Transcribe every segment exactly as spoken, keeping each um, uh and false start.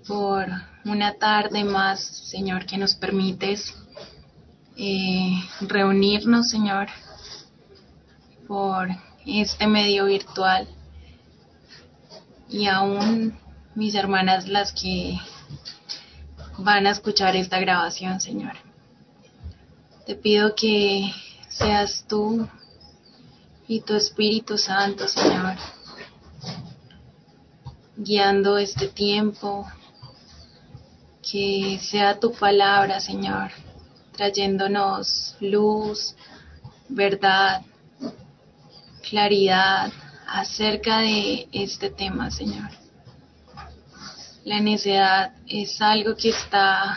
por una tarde más, Señor, que nos permites eh, reunirnos, Señor, por este medio virtual, y aún mis hermanas, las que van a escuchar esta grabación, Señor. Te pido que seas tú y tu Espíritu Santo, Señor, guiando este tiempo, que sea tu palabra, Señor, trayéndonos luz, verdad, claridad acerca de este tema, Señor. La necedad es algo que está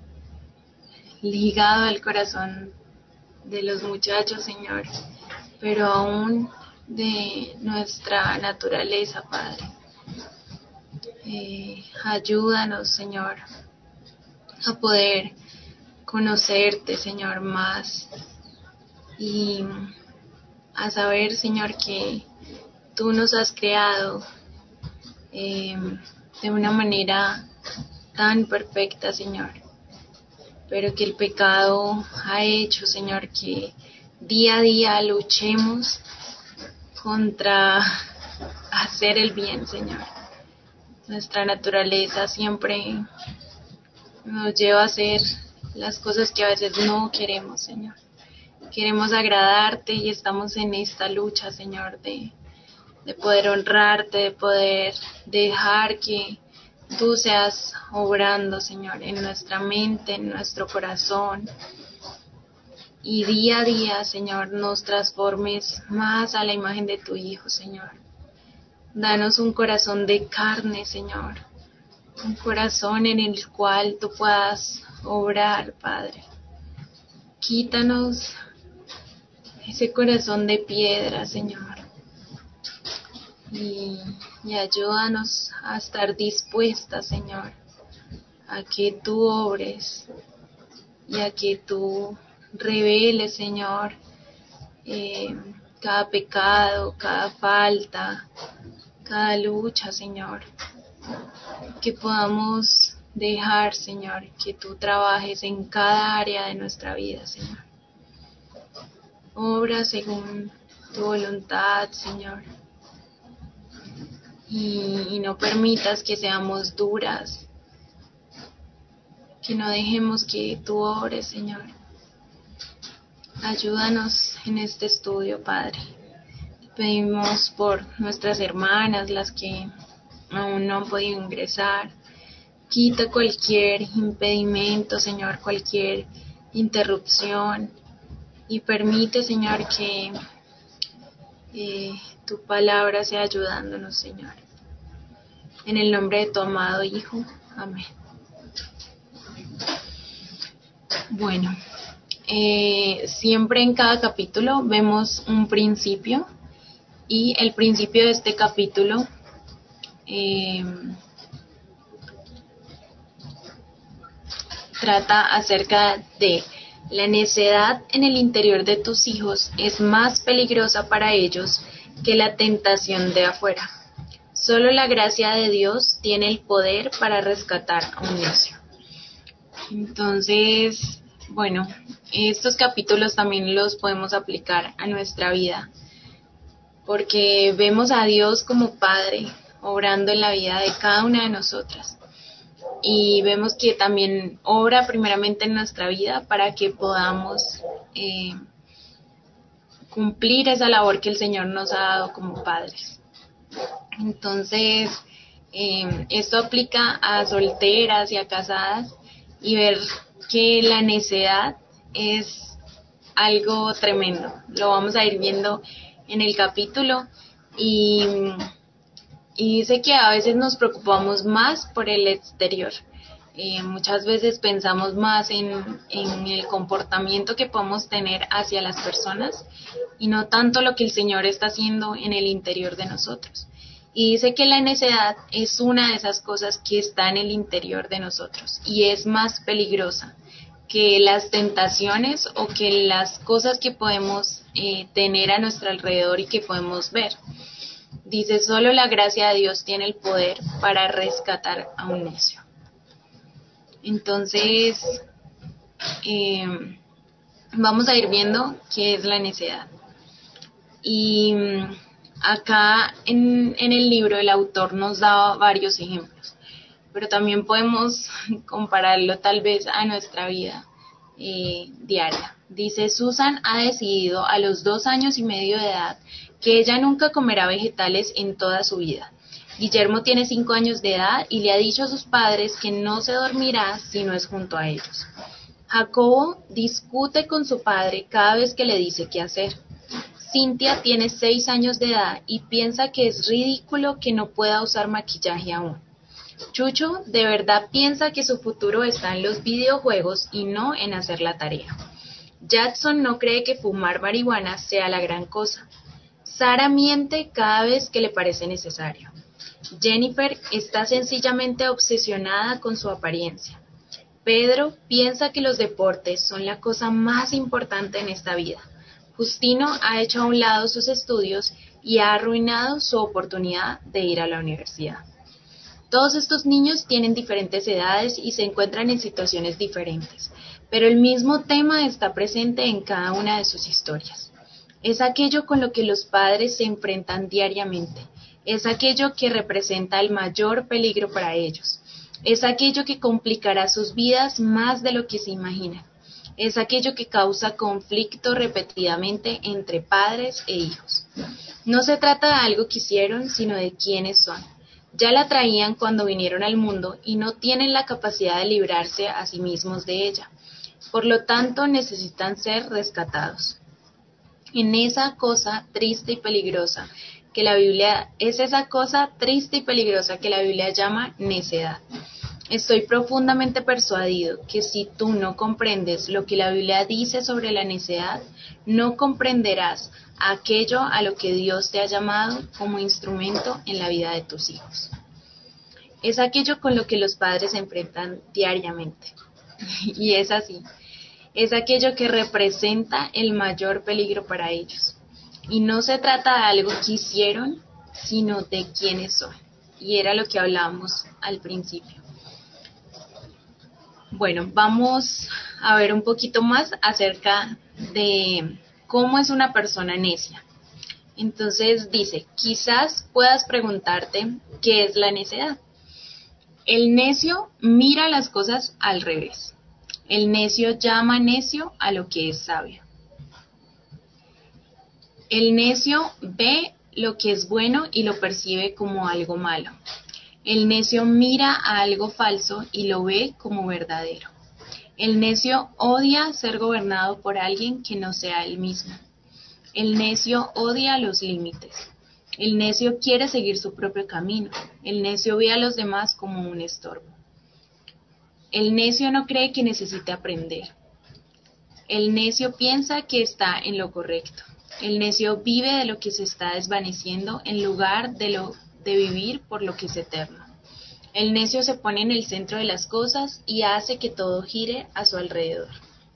ligado al corazón de los muchachos, Señor, pero aún de nuestra naturaleza, Padre. Eh, ayúdanos, Señor, a poder conocerte, Señor, más, y a saber, Señor, que tú nos has creado eh, de una manera tan perfecta, Señor, pero que el pecado ha hecho, Señor, que día a día luchemos contra hacer el bien, Señor. Nuestra naturaleza siempre nos lleva a hacer las cosas que a veces no queremos, Señor. Queremos agradarte y estamos en esta lucha, Señor, de, de poder honrarte, de poder dejar que tú seas obrando, Señor, en nuestra mente, en nuestro corazón. Y día a día, Señor, nos transformes más a la imagen de tu Hijo, Señor. Danos un corazón de carne, Señor. Un corazón en el cual tú puedas obrar, Padre. Quítanos ese corazón de piedra, Señor. Y, y ayúdanos a estar dispuestas, Señor, a que tú obres y a que tú reveles, Señor, eh, cada pecado, cada falta, cada lucha, Señor. Que podamos dejar, Señor, que tú trabajes en cada área de nuestra vida, Señor. Obra según tu voluntad, Señor. Y, y no permitas que seamos duras, que no dejemos que tú obres, Señor. Ayúdanos en este estudio, Padre. Te pedimos por nuestras hermanas, las que aún no han podido ingresar. Quita cualquier impedimento, Señor, cualquier interrupción, y permite, Señor, que eh, tu palabra sea ayudándonos, Señor. En el nombre de tu amado Hijo. Amén. Bueno, eh, siempre en cada capítulo vemos un principio, y el principio de este capítulo eh, trata acerca de la necedad en el interior de tus hijos es más peligrosa para ellos que la tentación de afuera. Solo la gracia de Dios tiene el poder para rescatar a un necio. Entonces, bueno, estos capítulos también los podemos aplicar a nuestra vida, porque vemos a Dios como Padre obrando en la vida de cada una de nosotras. Y vemos que también obra primeramente en nuestra vida para que podamos eh, cumplir esa labor que el Señor nos ha dado como padres. Entonces, eh, esto aplica a solteras y a casadas, y ver que la necedad es algo tremendo. Lo vamos a ir viendo en el capítulo, y... Y dice que a veces nos preocupamos más por el exterior. Eh, muchas veces pensamos más en, en el comportamiento que podemos tener hacia las personas, y no tanto lo que el Señor está haciendo en el interior de nosotros. Y dice que la necedad es una de esas cosas que está en el interior de nosotros, y es más peligrosa que las tentaciones o que las cosas que podemos eh, tener a nuestro alrededor y que podemos ver. Dice, solo la gracia de Dios tiene el poder para rescatar a un necio. Entonces, eh, vamos a ir viendo qué es la necedad. Y mm, acá en, en el libro el autor nos da varios ejemplos, pero también podemos compararlo tal vez a nuestra vida eh, diaria. Dice, Susan ha decidido a los dos años y medio de edad que ella nunca comerá vegetales en toda su vida. Guillermo tiene cinco años de edad y le ha dicho a sus padres que no se dormirá si no es junto a ellos. Jacobo discute con su padre cada vez que le dice qué hacer. Cynthia tiene seis años de edad y piensa que es ridículo que no pueda usar maquillaje aún. Chucho de verdad piensa que su futuro está en los videojuegos y no en hacer la tarea. Jackson no cree que fumar marihuana sea la gran cosa. Sara miente cada vez que le parece necesario. Jennifer está sencillamente obsesionada con su apariencia. Pedro piensa que los deportes son la cosa más importante en esta vida. Justino ha hecho a un lado sus estudios y ha arruinado su oportunidad de ir a la universidad. Todos estos niños tienen diferentes edades y se encuentran en situaciones diferentes, pero el mismo tema está presente en cada una de sus historias. Es aquello con lo que los padres se enfrentan diariamente, es aquello que representa el mayor peligro para ellos, es aquello que complicará sus vidas más de lo que se imaginan, es aquello que causa conflicto repetidamente entre padres e hijos. No se trata de algo que hicieron, sino de quiénes son. Ya la traían cuando vinieron al mundo y no tienen la capacidad de librarse a sí mismos de ella. Por lo tanto, necesitan ser rescatados. En esa cosa triste y peligrosa que la Biblia es esa cosa triste y peligrosa que la Biblia llama necedad. Estoy profundamente persuadido que si tú no comprendes lo que la Biblia dice sobre la necedad, no comprenderás aquello a lo que Dios te ha llamado como instrumento en la vida de tus hijos. Es aquello con lo que los padres se enfrentan diariamente. Y es así. Es aquello que representa el mayor peligro para ellos. Y no se trata de algo que hicieron, sino de quiénes son. Y era lo que hablábamos al principio. Bueno, vamos a ver un poquito más acerca de cómo es una persona necia. Entonces dice, quizás puedas preguntarte qué es la necedad. El necio mira las cosas al revés. El necio llama necio a lo que es sabio. El necio ve lo que es bueno y lo percibe como algo malo. El necio mira a algo falso y lo ve como verdadero. El necio odia ser gobernado por alguien que no sea él mismo. El necio odia los límites. El necio quiere seguir su propio camino. El necio ve a los demás como un estorbo. El necio no cree que necesite aprender. El necio piensa que está en lo correcto. El necio vive de lo que se está desvaneciendo en lugar de, lo, de vivir por lo que es eterno. El necio se pone en el centro de las cosas y hace que todo gire a su alrededor.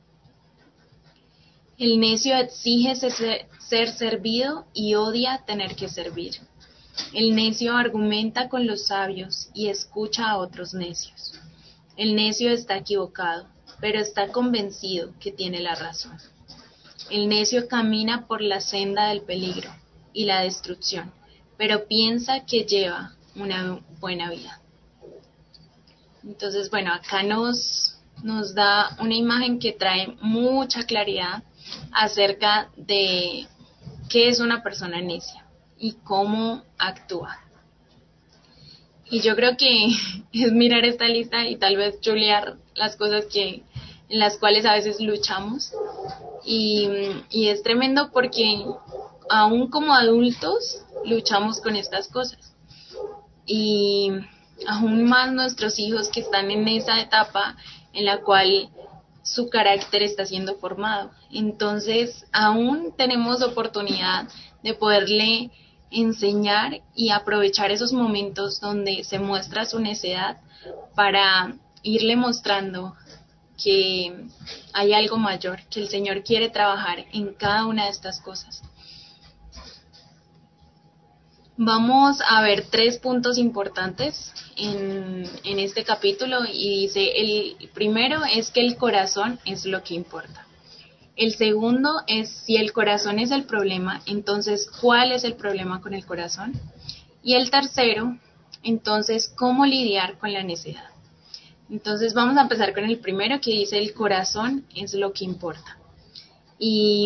El necio exige ser, ser servido y odia tener que servir. El necio argumenta con los sabios y escucha a otros necios. El necio está equivocado, pero está convencido que tiene la razón. El necio camina por la senda del peligro y la destrucción, pero piensa que lleva una buena vida. Entonces, bueno, acá nos, nos da una imagen que trae mucha claridad acerca de qué es una persona necia y cómo actúa. Y yo creo que es mirar esta lista y tal vez chulear las cosas que, en las cuales a veces luchamos. Y, y es tremendo porque aún como adultos luchamos con estas cosas. Y aún más nuestros hijos que están en esa etapa en la cual su carácter está siendo formado. Entonces, aún tenemos oportunidad de poderle enseñar y aprovechar esos momentos donde se muestra su necedad para irle mostrando que hay algo mayor, que el Señor quiere trabajar en cada una de estas cosas. Vamos a ver tres puntos importantes en, en este capítulo y dice, el primero es que el corazón es lo que importa. El segundo es si el corazón es el problema, entonces, ¿cuál es el problema con el corazón? Y el tercero, entonces, ¿cómo lidiar con la necedad? Entonces, vamos a empezar con el primero que dice, el corazón es lo que importa. Y,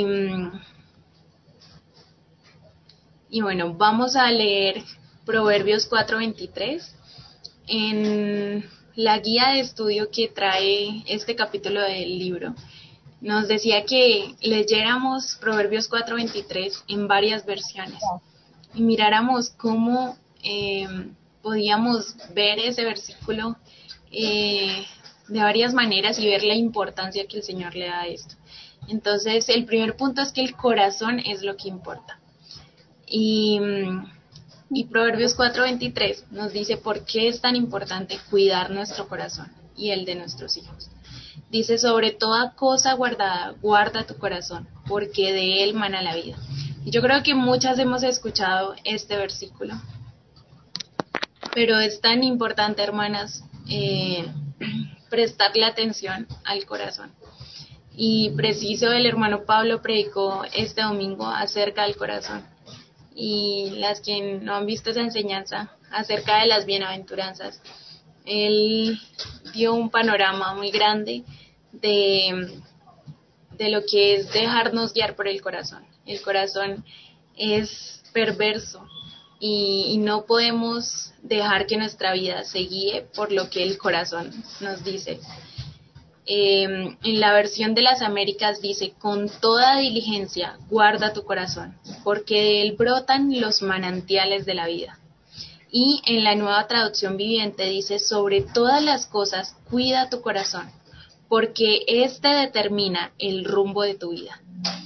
y bueno, vamos a leer Proverbios cuatro veintitrés. En la guía de estudio que trae este capítulo del libro, nos decía que leyéramos Proverbios cuatro veintitrés en varias versiones y miráramos cómo eh, podíamos ver ese versículo eh, de varias maneras y ver la importancia que el Señor le da a esto. Entonces, el primer punto es que el corazón es lo que importa. Y, y Proverbios cuatro veintitrés nos dice por qué es tan importante cuidar nuestro corazón y el de nuestros hijos. Dice, sobre toda cosa guardada, guarda tu corazón, porque de él mana la vida. Y yo creo que muchas hemos escuchado este versículo, pero es tan importante, hermanas, eh, prestarle atención al corazón. Y preciso, el hermano Pablo predicó este domingo acerca del corazón. Y las que no han visto esa enseñanza acerca de las bienaventuranzas, él dio un panorama muy grande de, de lo que es dejarnos guiar por el corazón. El corazón es perverso y, y no podemos dejar que nuestra vida se guíe por lo que el corazón nos dice. Eh, en la versión de las Américas dice, con toda diligencia guarda tu corazón, porque de él brotan los manantiales de la vida. Y en la Nueva Traducción Viviente dice, sobre todas las cosas cuida tu corazón, porque éste determina el rumbo de tu vida.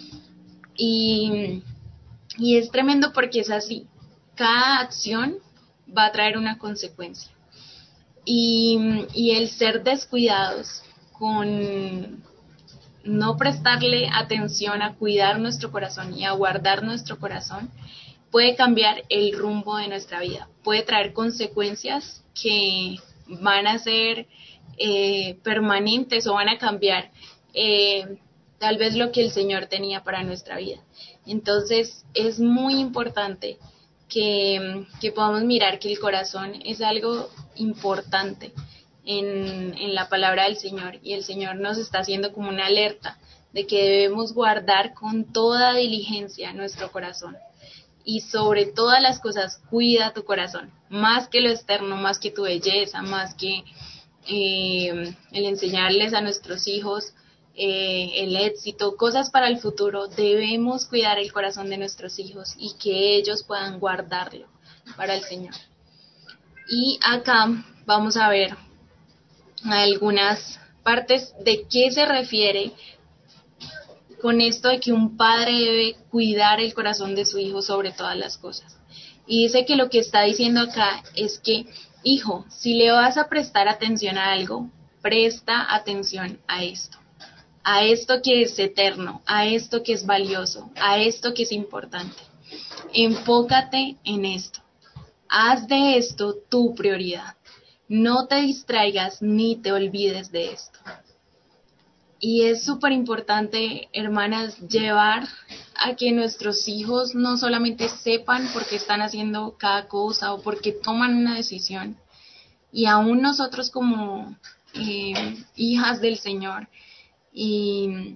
Y, y es tremendo porque es así, cada acción va a traer una consecuencia. Y, y el ser descuidados con no prestarle atención a cuidar nuestro corazón y a guardar nuestro corazón puede cambiar el rumbo de nuestra vida, puede traer consecuencias que van a ser eh, permanentes o van a cambiar eh, tal vez lo que el Señor tenía para nuestra vida. Entonces es muy importante que, que podamos mirar que el corazón es algo importante en, en la palabra del Señor, y el Señor nos está haciendo como una alerta de que debemos guardar con toda diligencia nuestro corazón. Y sobre todas las cosas, cuida tu corazón, más que lo externo, más que tu belleza, más que eh, el enseñarles a nuestros hijos eh, el éxito, cosas para el futuro. Debemos cuidar el corazón de nuestros hijos y que ellos puedan guardarlo para el Señor. Y acá vamos a ver algunas partes de qué se refiere con esto de que un padre debe cuidar el corazón de su hijo sobre todas las cosas. Y dice que lo que está diciendo acá es que, hijo, si le vas a prestar atención a algo, presta atención a esto, a esto que es eterno, a esto que es valioso, a esto que es importante. Enfócate en esto. Haz de esto tu prioridad. No te distraigas ni te olvides de esto. Y es súper importante, hermanas, llevar a que nuestros hijos no solamente sepan por qué están haciendo cada cosa o por qué toman una decisión, y aún nosotros como eh, hijas del Señor, y,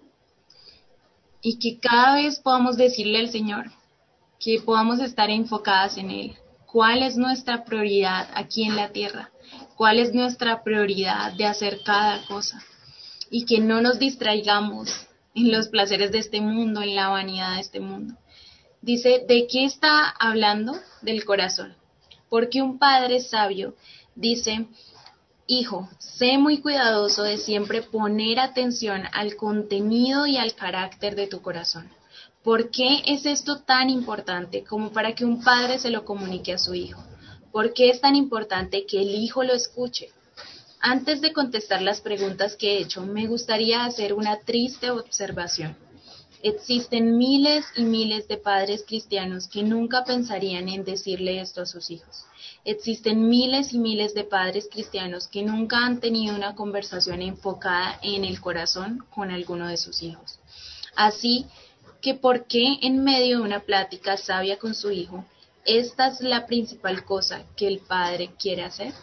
y que cada vez podamos decirle al Señor, que podamos estar enfocadas en Él. ¿Cuál es nuestra prioridad aquí en la tierra? ¿Cuál es nuestra prioridad de hacer cada cosa? Y que no nos distraigamos en los placeres de este mundo, en la vanidad de este mundo. Dice, ¿de qué está hablando? Del corazón. Porque un padre sabio dice, hijo, sé muy cuidadoso de siempre poner atención al contenido y al carácter de tu corazón. ¿Por qué es esto tan importante como para que un padre se lo comunique a su hijo? ¿Por qué es tan importante que el hijo lo escuche? Antes de contestar las preguntas que he hecho, me gustaría hacer una triste observación. Existen miles y miles de padres cristianos que nunca pensarían en decirle esto a sus hijos. Existen miles y miles de padres cristianos que nunca han tenido una conversación enfocada en el corazón con alguno de sus hijos. Así que, ¿por qué en medio de una plática sabia con su hijo, esta es la principal cosa que el padre quiere hacer?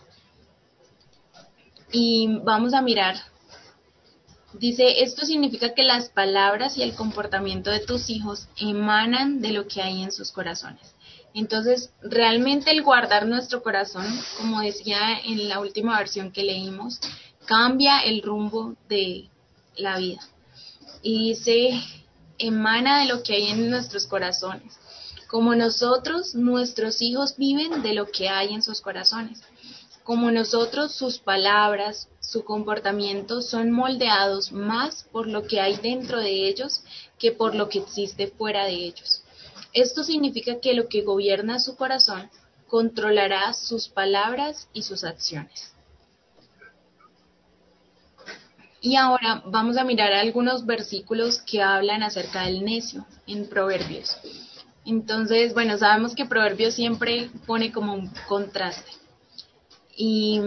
Y vamos a mirar. Dice, esto significa que las palabras y el comportamiento de tus hijos emanan de lo que hay en sus corazones. Entonces, realmente el guardar nuestro corazón, como decía en la última versión que leímos, cambia el rumbo de la vida. Y dice, emana de lo que hay en nuestros corazones. Como nosotros, nuestros hijos viven de lo que hay en sus corazones. Como nosotros, sus palabras, su comportamiento son moldeados más por lo que hay dentro de ellos que por lo que existe fuera de ellos. Esto significa que lo que gobierna su corazón controlará sus palabras y sus acciones. Y ahora vamos a mirar algunos versículos que hablan acerca del necio en Proverbios. Entonces, bueno, sabemos que Proverbios siempre pone como un contraste. Y,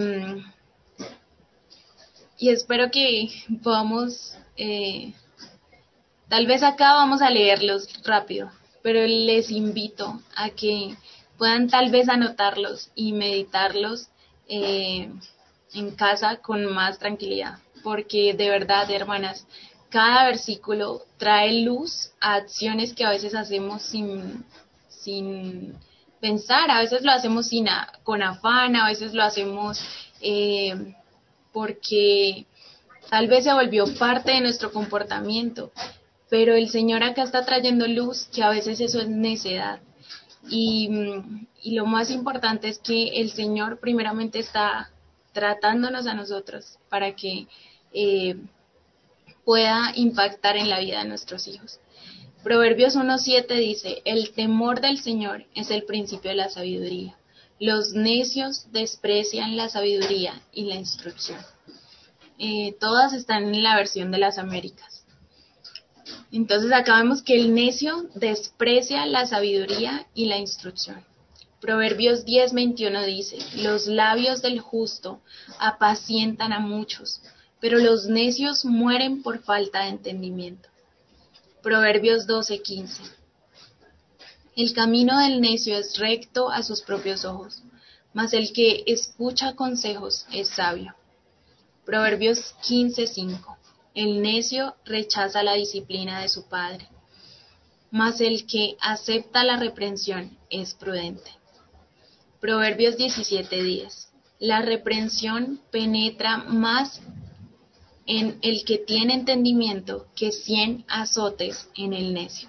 y espero que podamos, eh, tal vez acá vamos a leerlos rápido, pero les invito a que puedan tal vez anotarlos y meditarlos eh, en casa con más tranquilidad, porque de verdad, hermanas, cada versículo trae luz a acciones que a veces hacemos sin, sin pensar, a veces lo hacemos sin a, con afán, a veces lo hacemos eh, porque tal vez se volvió parte de nuestro comportamiento, pero el Señor acá está trayendo luz que a veces eso es necedad. Y, y lo más importante es que el Señor primeramente está tratándonos a nosotros para que eh, pueda impactar en la vida de nuestros hijos. Proverbios uno siete dice, el temor del Señor es el principio de la sabiduría. Los necios desprecian la sabiduría y la instrucción. Eh, todas están en la versión de las Américas. Entonces acá vemos que el necio desprecia la sabiduría y la instrucción. Proverbios diez veintiuno dice, los labios del justo apacientan a muchos, pero los necios mueren por falta de entendimiento. Proverbios doce quince. El camino del necio es recto a sus propios ojos, mas el que escucha consejos es sabio. Proverbios quince cinco. El necio rechaza la disciplina de su padre, mas el que acepta la reprensión es prudente. Proverbios diecisiete diez. La reprensión penetra más en el que tiene entendimiento que cien azotes en el necio.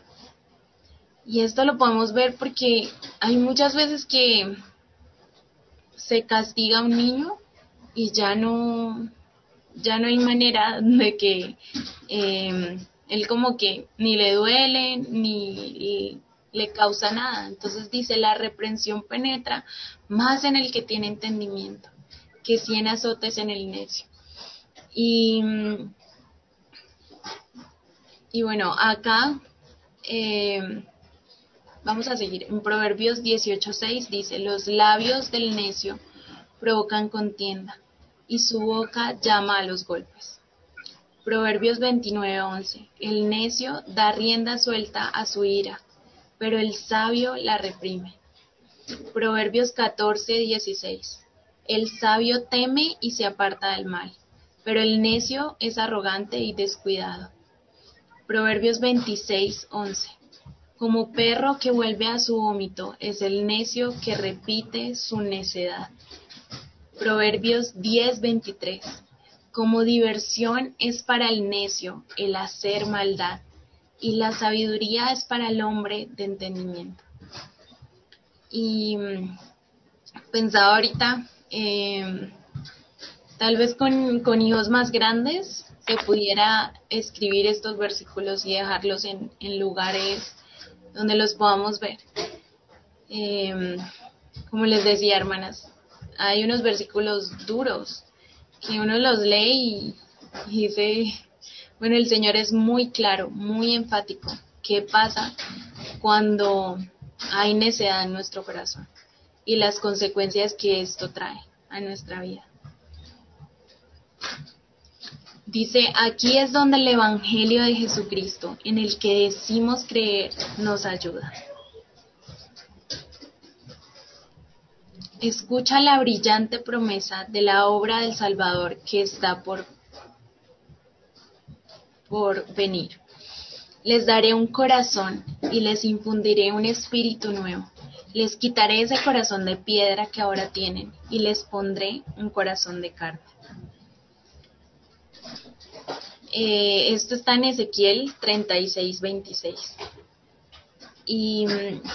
Y esto lo podemos ver porque hay muchas veces que se castiga a un niño y ya no, ya no hay manera de que eh, él como que ni le duele ni le causa nada. Entonces dice, la reprensión penetra más en el que tiene entendimiento que cien azotes en el necio. Y, y bueno, acá eh, vamos a seguir. En Proverbios dieciocho seis dice, los labios del necio provocan contienda y su boca llama a los golpes. Proverbios veintinueve once, el necio da rienda suelta a su ira, pero el sabio la reprime. Proverbios catorce dieciséis, el sabio teme y se aparta del mal, pero el necio es arrogante y descuidado. Proverbios veintiséis once, como perro que vuelve a su vómito es el necio que repite su necedad. Proverbios diez veintitrés, como diversión es para el necio el hacer maldad, y la sabiduría es para el hombre de entendimiento. Y pensaba ahorita, eh, tal vez con, con hijos más grandes se pudiera escribir estos versículos y dejarlos en, en lugares donde los podamos ver. Eh, como les decía, hermanas, hay unos versículos duros que uno los lee y, y dice, Bueno, el Señor es muy claro, muy enfático. ¿Qué pasa cuando hay necedad en nuestro corazón y las consecuencias que esto trae a nuestra vida? Dice, aquí es donde el Evangelio de Jesucristo, en el que decimos creer, nos ayuda. Escucha la brillante promesa de la obra del Salvador que está por, por venir. Les daré un corazón y les infundiré un espíritu nuevo. Les quitaré ese corazón de piedra que ahora tienen y les pondré un corazón de carne. Eh, esto está en Ezequiel treinta y seis, veintiséis. Y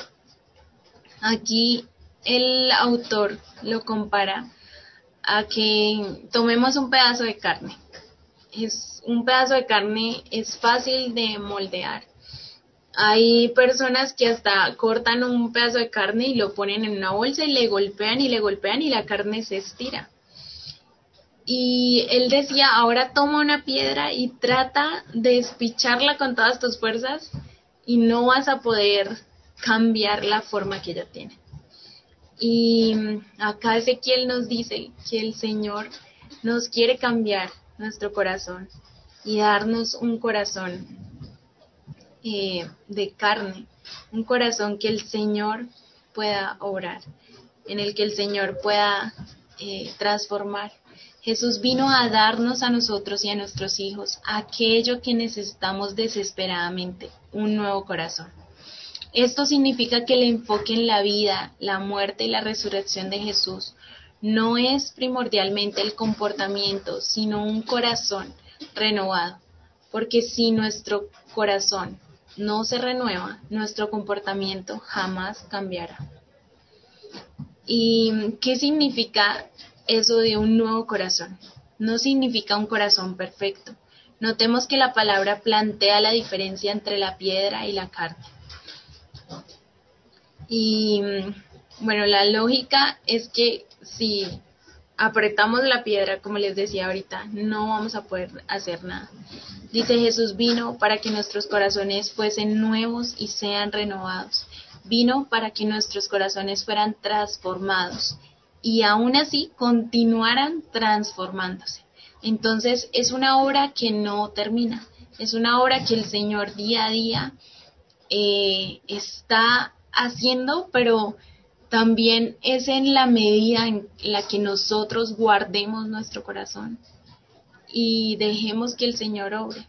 aquí el autor lo compara a que tomemos un pedazo de carne. Es un pedazo de carne, es fácil de moldear. Hay personas que hasta cortan un pedazo de carne y lo ponen en una bolsa y le golpean y le golpean y la carne se estira. Y él decía, ahora toma una piedra y trata de despicharla con todas tus fuerzas y no vas a poder cambiar la forma que ella tiene. Y acá Ezequiel nos dice que el Señor nos quiere cambiar nuestro corazón y darnos un corazón eh, de carne, un corazón que el Señor pueda obrar, en el que el Señor pueda eh, transformar. Jesús vino a darnos a nosotros y a nuestros hijos aquello que necesitamos desesperadamente, un nuevo corazón. Esto significa que el enfoque en la vida, la muerte y la resurrección de Jesús no es primordialmente el comportamiento, sino un corazón renovado. Porque si nuestro corazón no se renueva, nuestro comportamiento jamás cambiará. ¿Y qué significa eso de un nuevo corazón? No significa un corazón perfecto. Notemos que la palabra plantea la diferencia entre la piedra y la carne. Y bueno, la lógica es que si apretamos la piedra, como les decía ahorita, no vamos a poder hacer nada. Dice, Jesús vino para que nuestros corazones fuesen nuevos y sean renovados. Vino para que nuestros corazones fueran transformados y aún así continuaran transformándose. Entonces es una obra que no termina, es una obra que el Señor día a día eh, está haciendo, pero también es en la medida en la que nosotros guardemos nuestro corazón y dejemos que el Señor obre.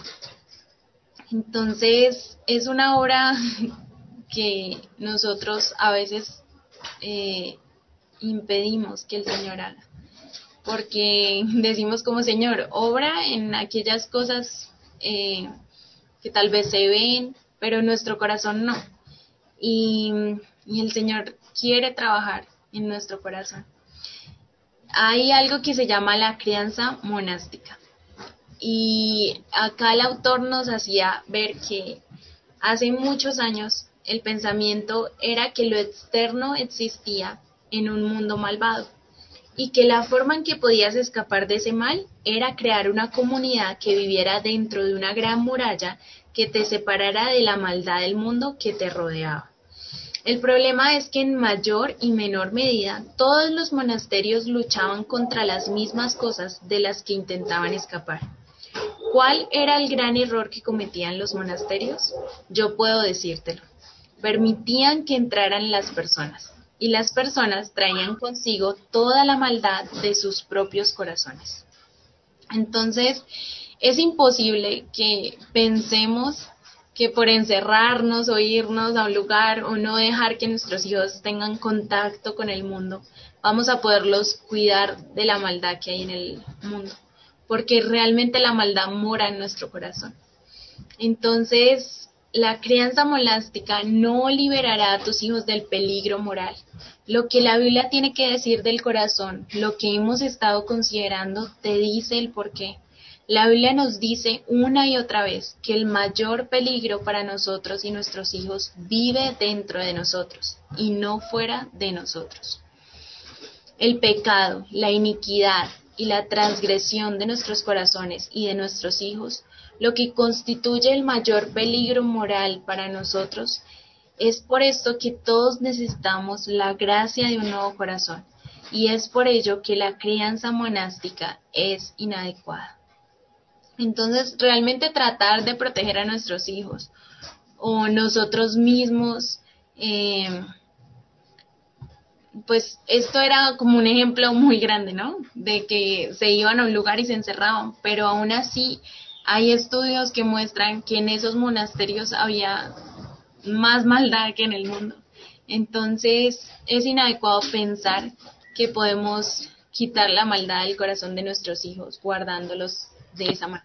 Entonces es una obra que nosotros a veces eh, impedimos que el Señor haga, porque decimos como Señor, obra en aquellas cosas eh, que tal vez se ven, pero nuestro corazón no. Y, y el Señor quiere trabajar en nuestro corazón. Hay algo que se llama la crianza monástica. Y acá el autor nos hacía ver que hace muchos años el pensamiento era que lo externo existía en un mundo malvado y que la forma en que podías escapar de ese mal era crear una comunidad que viviera dentro de una gran muralla que te separara de la maldad del mundo que te rodeaba. El problema es que en mayor y menor medida todos los monasterios luchaban contra las mismas cosas de las que intentaban escapar. ¿Cuál era el gran error que cometían los monasterios? Yo puedo decírtelo. Permitían que entraran las personas, y las personas traían consigo toda la maldad de sus propios corazones. Entonces, es imposible que pensemos que por encerrarnos o irnos a un lugar o no dejar que nuestros hijos tengan contacto con el mundo, vamos a poderlos cuidar de la maldad que hay en el mundo, porque realmente la maldad mora en nuestro corazón. Entonces, la crianza monástica no liberará a tus hijos del peligro moral. Lo que la Biblia tiene que decir del corazón, lo que hemos estado considerando, te dice el porqué. La Biblia nos dice una y otra vez que el mayor peligro para nosotros y nuestros hijos vive dentro de nosotros y no fuera de nosotros. El pecado, la iniquidad y la transgresión de nuestros corazones y de nuestros hijos, lo que constituye el mayor peligro moral para nosotros. Es por esto que todos necesitamos la gracia de un nuevo corazón, y es por ello que la crianza monástica es inadecuada. Entonces, realmente tratar de proteger a nuestros hijos o nosotros mismos, eh, pues esto era como un ejemplo muy grande, ¿no? De que se iban a un lugar y se encerraban, pero aún así hay estudios que muestran que en esos monasterios había más maldad que en el mundo. Entonces es inadecuado pensar que podemos quitar la maldad del corazón de nuestros hijos guardándolos de esa manera.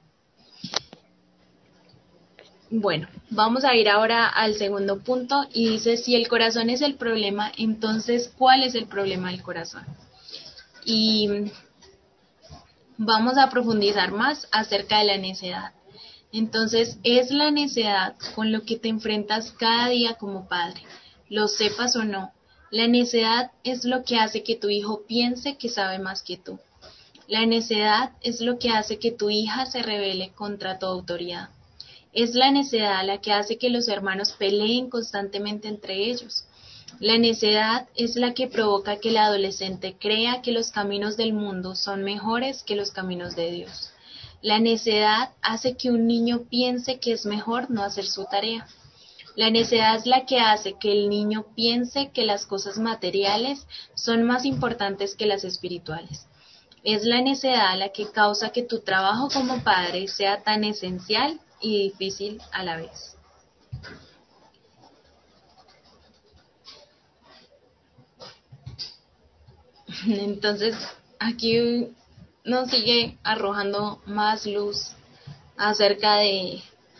Bueno, vamos a ir ahora al segundo punto y dice, si el corazón es el problema, entonces, ¿cuál es el problema del corazón? Y vamos a profundizar más acerca de la necedad. Entonces, es la necedad con lo que te enfrentas cada día como padre, lo sepas o no. La necedad es lo que hace que tu hijo piense que sabe más que tú. La necedad es lo que hace que tu hija se rebele contra tu autoridad. Es la necedad la que hace que los hermanos peleen constantemente entre ellos. La necedad es la que provoca que el adolescente crea que los caminos del mundo son mejores que los caminos de Dios. La necedad hace que un niño piense que es mejor no hacer su tarea. La necedad es la que hace que el niño piense que las cosas materiales son más importantes que las espirituales. Es la necedad la que causa que tu trabajo como padre sea tan esencial y difícil a la vez. Entonces, aquí nos sigue arrojando más luz acerca de,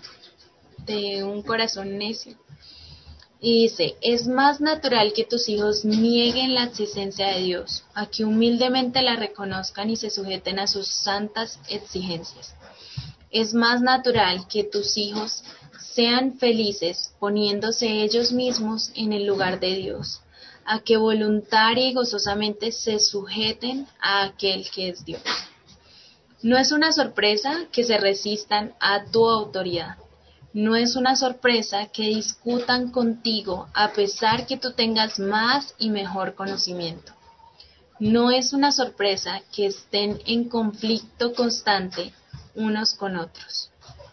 de un corazón necio. Y dice, es más natural que tus hijos nieguen la existencia de Dios, a que humildemente la reconozcan y se sujeten a sus santas exigencias. Es más natural que tus hijos sean felices poniéndose ellos mismos en el lugar de Dios, a que voluntaria y gozosamente se sujeten a aquel que es Dios. No es una sorpresa que se resistan a tu autoridad. No es una sorpresa que discutan contigo a pesar que tú tengas más y mejor conocimiento. No es una sorpresa que estén en conflicto constante unos con otros.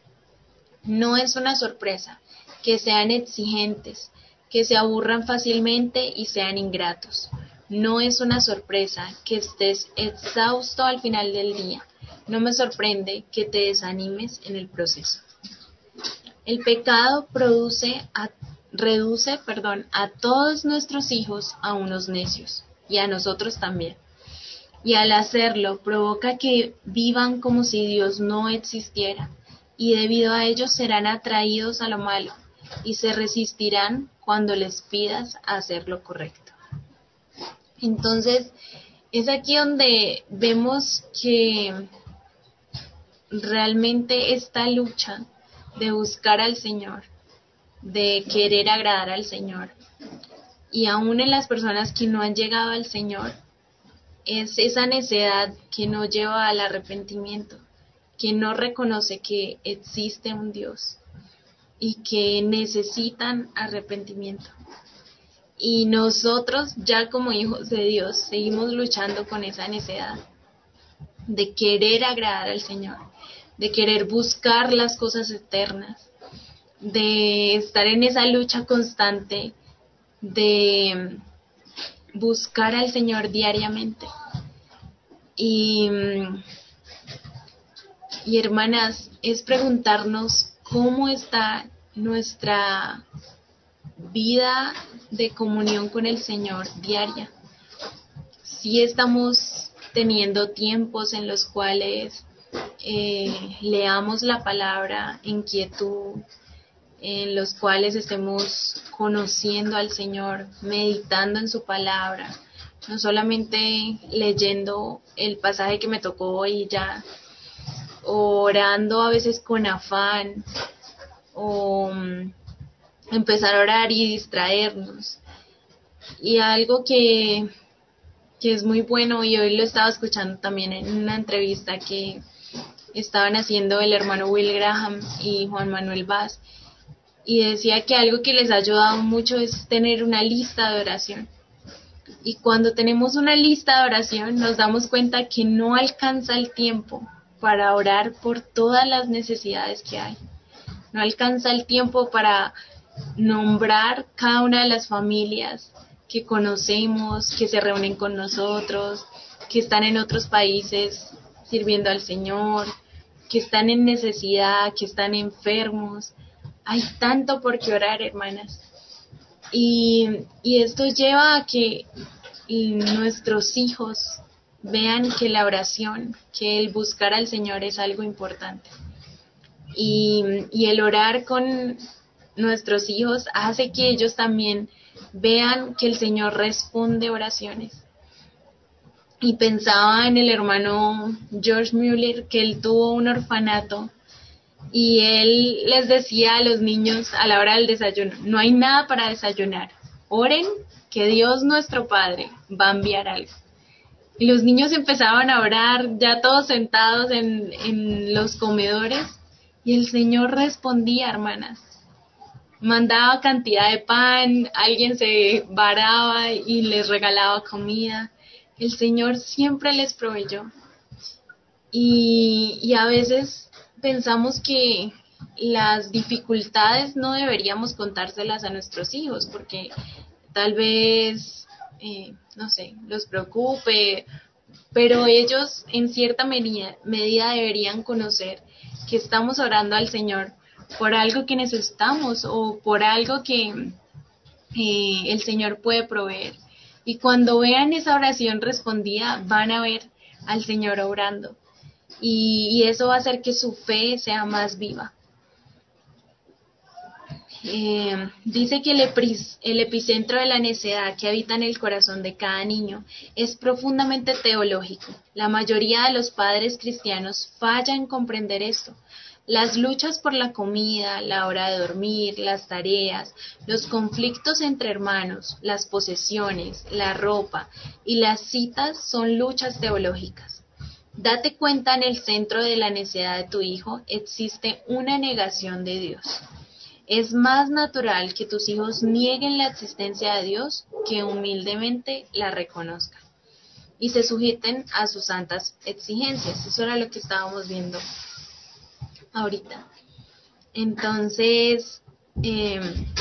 No es una sorpresa que sean exigentes, que se aburran fácilmente y sean ingratos. No es una sorpresa que estés exhausto al final del día. No me sorprende que te desanimes en el proceso. El pecado produce a, reduce perdón, a todos nuestros hijos a unos necios, y a nosotros también. Y al hacerlo provoca que vivan como si Dios no existiera, y debido a ello serán atraídos a lo malo, y se resistirán cuando les pidas hacer lo correcto. Entonces, es aquí donde vemos que realmente esta lucha de buscar al Señor, de querer agradar al Señor, y aún en las personas que no han llegado al Señor, es esa necedad que no lleva al arrepentimiento, que no reconoce que existe un Dios y que necesitan arrepentimiento. Y nosotros, ya como hijos de Dios, seguimos luchando con esa necedad de querer agradar al Señor, de querer buscar las cosas eternas, de estar en esa lucha constante, de buscar al Señor diariamente. Y, y hermanas, es preguntarnos cómo está nuestra vida de comunión con el Señor diaria. Si estamos teniendo tiempos en los cuales eh, leamos la palabra en quietud, en los cuales estemos conociendo al Señor, meditando en su palabra, no solamente leyendo el pasaje que me tocó hoy y ya, orando a veces con afán, o um, empezar a orar y distraernos. Y algo que que es muy bueno, y hoy lo estaba escuchando también en una entrevista que estaban haciendo el hermano Will Graham y Juan Manuel Vaz, y decía que algo que les ha ayudado mucho es tener una lista de oración. Y cuando tenemos una lista de oración nos damos cuenta que no alcanza el tiempo para orar por todas las necesidades que hay. No alcanza el tiempo para nombrar cada una de las familias que conocemos, que se reúnen con nosotros, que están en otros países sirviendo al Señor, que están en necesidad, que están enfermos. Hay tanto por qué orar, hermanas. Y, y esto lleva a que nuestros hijos vean que la oración, que el buscar al Señor es algo importante. Y, y el orar con nuestros hijos hace que ellos también vean que el Señor responde oraciones. Y pensaba en el hermano George Mueller, que él tuvo un orfanato y él les decía a los niños a la hora del desayuno: no hay nada para desayunar, oren que Dios nuestro Padre va a enviar algo. Y los niños empezaban a orar, ya todos sentados en, en los comedores, y el Señor respondía, hermanas. Mandaba cantidad de pan, alguien se varaba y les regalaba comida. El Señor siempre les proveyó. Y, y a veces pensamos que las dificultades no deberíamos contárselas a nuestros hijos, porque tal vez, eh, no sé, los preocupe, pero ellos en cierta medida, medida deberían conocer que estamos orando al Señor por algo que necesitamos o por algo que eh, el Señor puede proveer. Y cuando vean esa oración respondida, van a ver al Señor obrando. Y, y eso va a hacer que su fe sea más viva. Eh, dice que el, epis, el epicentro de la necedad que habita en el corazón de cada niño es profundamente teológico. La mayoría de los padres cristianos falla en comprender esto. Las luchas por la comida, la hora de dormir, las tareas, los conflictos entre hermanos, las posesiones, la ropa y las citas son luchas teológicas. Date cuenta, en el centro de la necedad de tu hijo existe una negación de Dios. Es más natural que tus hijos nieguen la existencia de Dios que humildemente la reconozcan y se sujeten a sus santas exigencias. Eso era lo que estábamos viendo ahorita. Entonces, eh,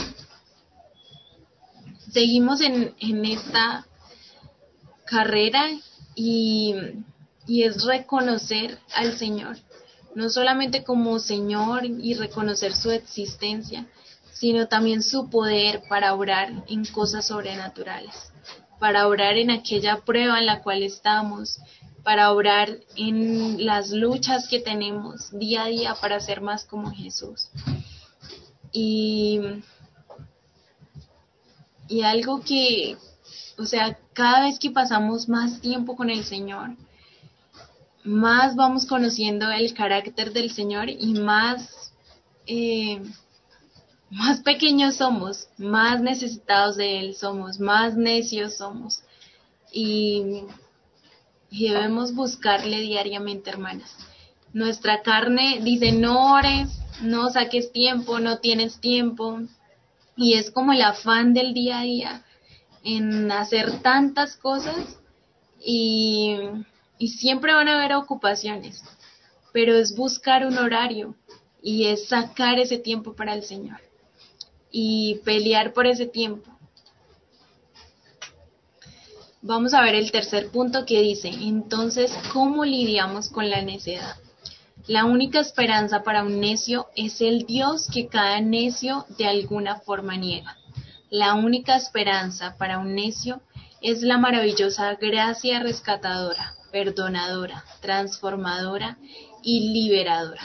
seguimos en, en esta carrera y, y es reconocer al Señor, no solamente como Señor y reconocer su existencia, sino también su poder para obrar en cosas sobrenaturales, para obrar en aquella prueba en la cual estamos, para obrar en las luchas que tenemos día a día para ser más como Jesús. Y, y algo que, o sea, cada vez que pasamos más tiempo con el Señor, más vamos conociendo el carácter del Señor y más, eh, más pequeños somos, más necesitados de Él somos, más necios somos. Y, y debemos buscarle diariamente, hermanas. Nuestra carne dice: no ores, no saques tiempo, no tienes tiempo. Y es como el afán del día a día en hacer tantas cosas y, y siempre van a haber ocupaciones, pero es buscar un horario y es sacar ese tiempo para el Señor y pelear por ese tiempo. Vamos a ver el tercer punto que dice: entonces, ¿cómo lidiamos con la necedad? La única esperanza para un necio es el Dios que cada necio de alguna forma niega. La única esperanza para un necio es la maravillosa gracia rescatadora, perdonadora, transformadora y liberadora.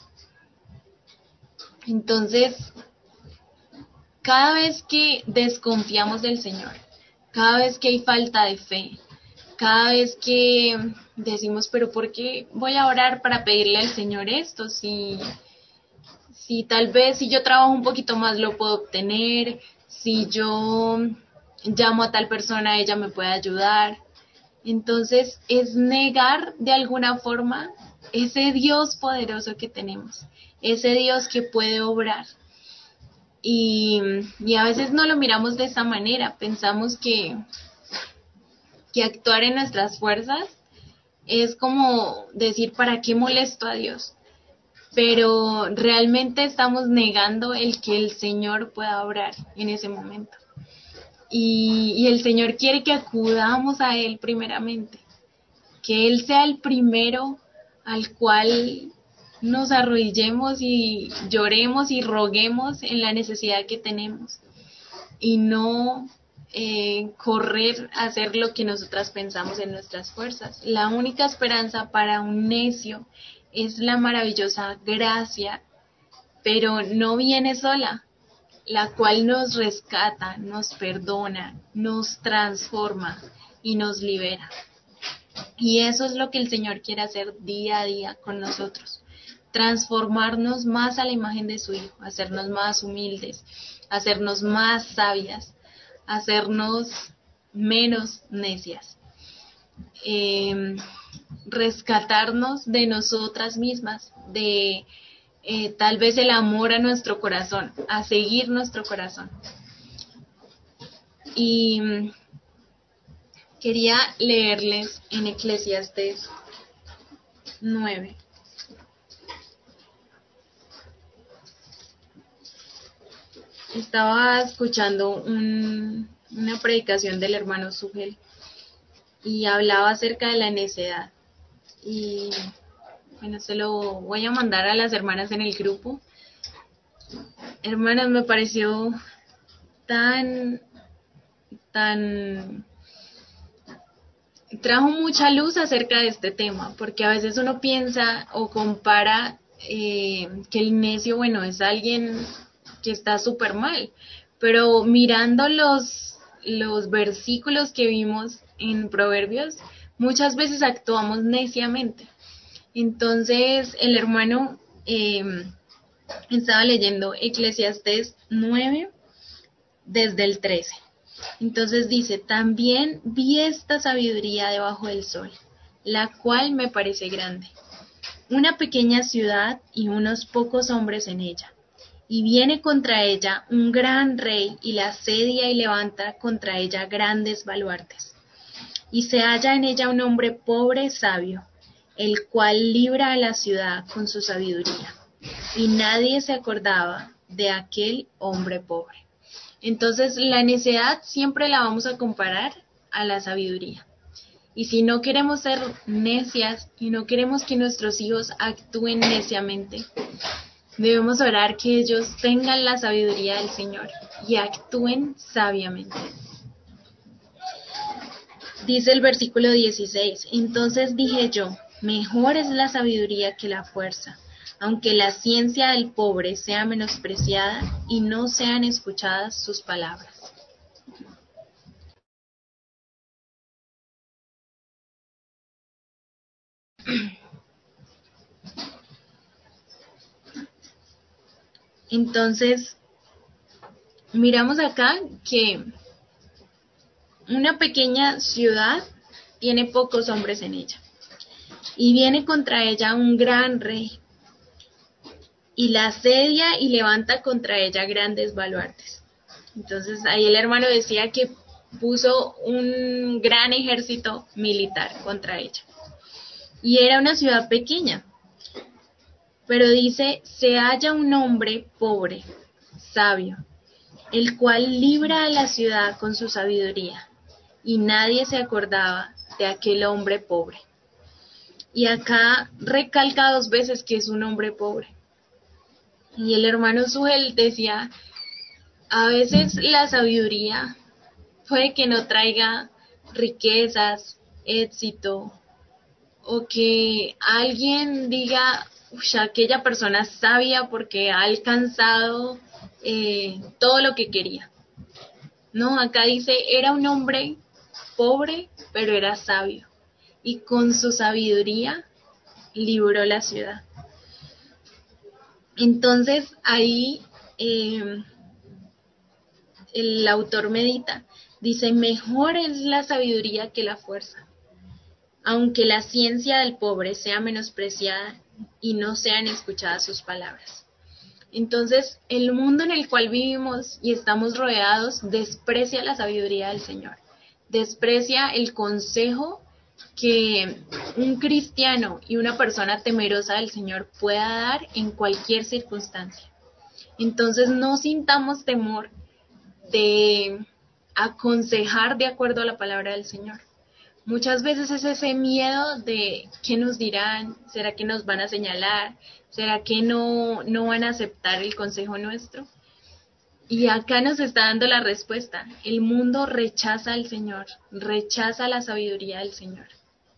Entonces, cada vez que desconfiamos del Señor, cada vez que hay falta de fe, cada vez que decimos: pero ¿por qué voy a orar para pedirle al Señor esto? Si, si tal vez si yo trabajo un poquito más lo puedo obtener, si yo llamo a tal persona ella me puede ayudar. Entonces es negar de alguna forma ese Dios poderoso que tenemos, ese Dios que puede obrar. Y, y a veces no lo miramos de esa manera, pensamos que, que actuar en nuestras fuerzas es como decir, ¿para qué molesto a Dios? Pero realmente estamos negando el que el Señor pueda obrar en ese momento. Y, y el Señor quiere que acudamos a Él primeramente, que Él sea el primero al cual nos arrodillemos y lloremos y roguemos en la necesidad que tenemos y no eh, correr a hacer lo que nosotras pensamos en nuestras fuerzas. La única esperanza para un necio es la maravillosa gracia, pero no viene sola, la cual nos rescata, nos perdona, nos transforma y nos libera. Y eso es lo que el Señor quiere hacer día a día con nosotros. Transformarnos más a la imagen de su Hijo, hacernos más humildes, hacernos más sabias, hacernos menos necias. Eh, rescatarnos de nosotras mismas, de eh, tal vez el amor a nuestro corazón, a seguir nuestro corazón. Y mm, quería leerles en Eclesiastés nueve. Estaba escuchando un, una predicación del hermano Sugel y hablaba acerca de la necedad. Y bueno, se lo voy a mandar a las hermanas en el grupo. Hermanas, me pareció tan, tan, trajo mucha luz acerca de este tema, porque a veces uno piensa o compara eh, que el necio, bueno, es alguien que está súper mal, pero mirando los, los versículos que vimos en Proverbios, muchas veces actuamos neciamente. Entonces el hermano eh, estaba leyendo Eclesiastés nueve desde el trece. Entonces dice, también vi esta sabiduría debajo del sol, la cual me parece grande. Una pequeña ciudad y unos pocos hombres en ella. Y viene contra ella un gran rey y la asedia y levanta contra ella grandes baluartes. Y se halla en ella un hombre pobre sabio, el cual libra a la ciudad con su sabiduría. Y nadie se acordaba de aquel hombre pobre. Entonces la necedad siempre la vamos a comparar a la sabiduría. Y si no queremos ser necias y no queremos que nuestros hijos actúen neciamente, debemos orar que ellos tengan la sabiduría del Señor y actúen sabiamente. Dice el versículo dieciséis, entonces dije yo, mejor es la sabiduría que la fuerza, aunque la ciencia del pobre sea menospreciada y no sean escuchadas sus palabras. Entonces, miramos acá que una pequeña ciudad tiene pocos hombres en ella. Y viene contra ella un gran rey. Y la asedia y levanta contra ella grandes baluartes. Entonces ahí el hermano decía que puso un gran ejército militar contra ella. Y era una ciudad pequeña. Pero dice, se halla un hombre pobre, sabio, el cual libra a la ciudad con su sabiduría. Y nadie se acordaba de aquel hombre pobre. Y acá recalca dos veces que es un hombre pobre. Y el hermano Sugel decía, a veces la sabiduría puede que no traiga riquezas, éxito, o que alguien diga, uy, aquella persona es sabia porque ha alcanzado eh, todo lo que quería. No, acá dice, era un hombre pobre, pero era sabio. Y con su sabiduría libró la ciudad. Entonces ahí eh, el autor medita, dice, mejor es la sabiduría que la fuerza, aunque la ciencia del pobre sea menospreciada y no sean escuchadas sus palabras. Entonces, el mundo en el cual vivimos y estamos rodeados desprecia la sabiduría del Señor, desprecia el consejo que un cristiano y una persona temerosa del Señor pueda dar en cualquier circunstancia. Entonces, no sintamos temor de aconsejar de acuerdo a la palabra del Señor. Muchas veces es ese miedo de qué nos dirán, será que nos van a señalar, será que no, no van a aceptar el consejo nuestro. Y acá nos está dando la respuesta. El mundo rechaza al Señor, rechaza la sabiduría del Señor.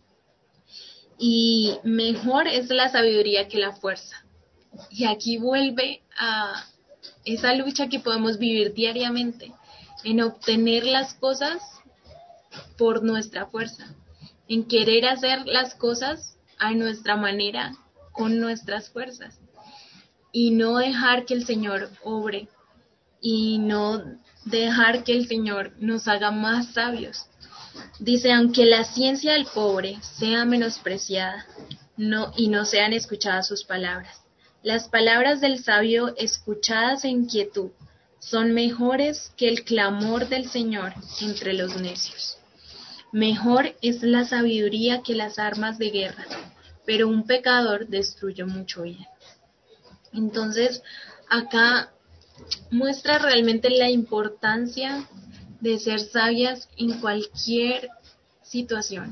Y mejor es la sabiduría que la fuerza. Y aquí vuelve a esa lucha que podemos vivir diariamente, en obtener las cosas por nuestra fuerza, en querer hacer las cosas a nuestra manera, con nuestras fuerzas, y no dejar que el Señor obre, y no dejar que el Señor nos haga más sabios. Dice, aunque la ciencia del pobre sea menospreciada, no, y no sean escuchadas sus palabras, las palabras del sabio escuchadas en quietud son mejores que el clamor del Señor entre los necios. Mejor es la sabiduría que las armas de guerra, pero un pecador destruye mucho bien. Entonces, acá muestra realmente la importancia de ser sabias en cualquier situación.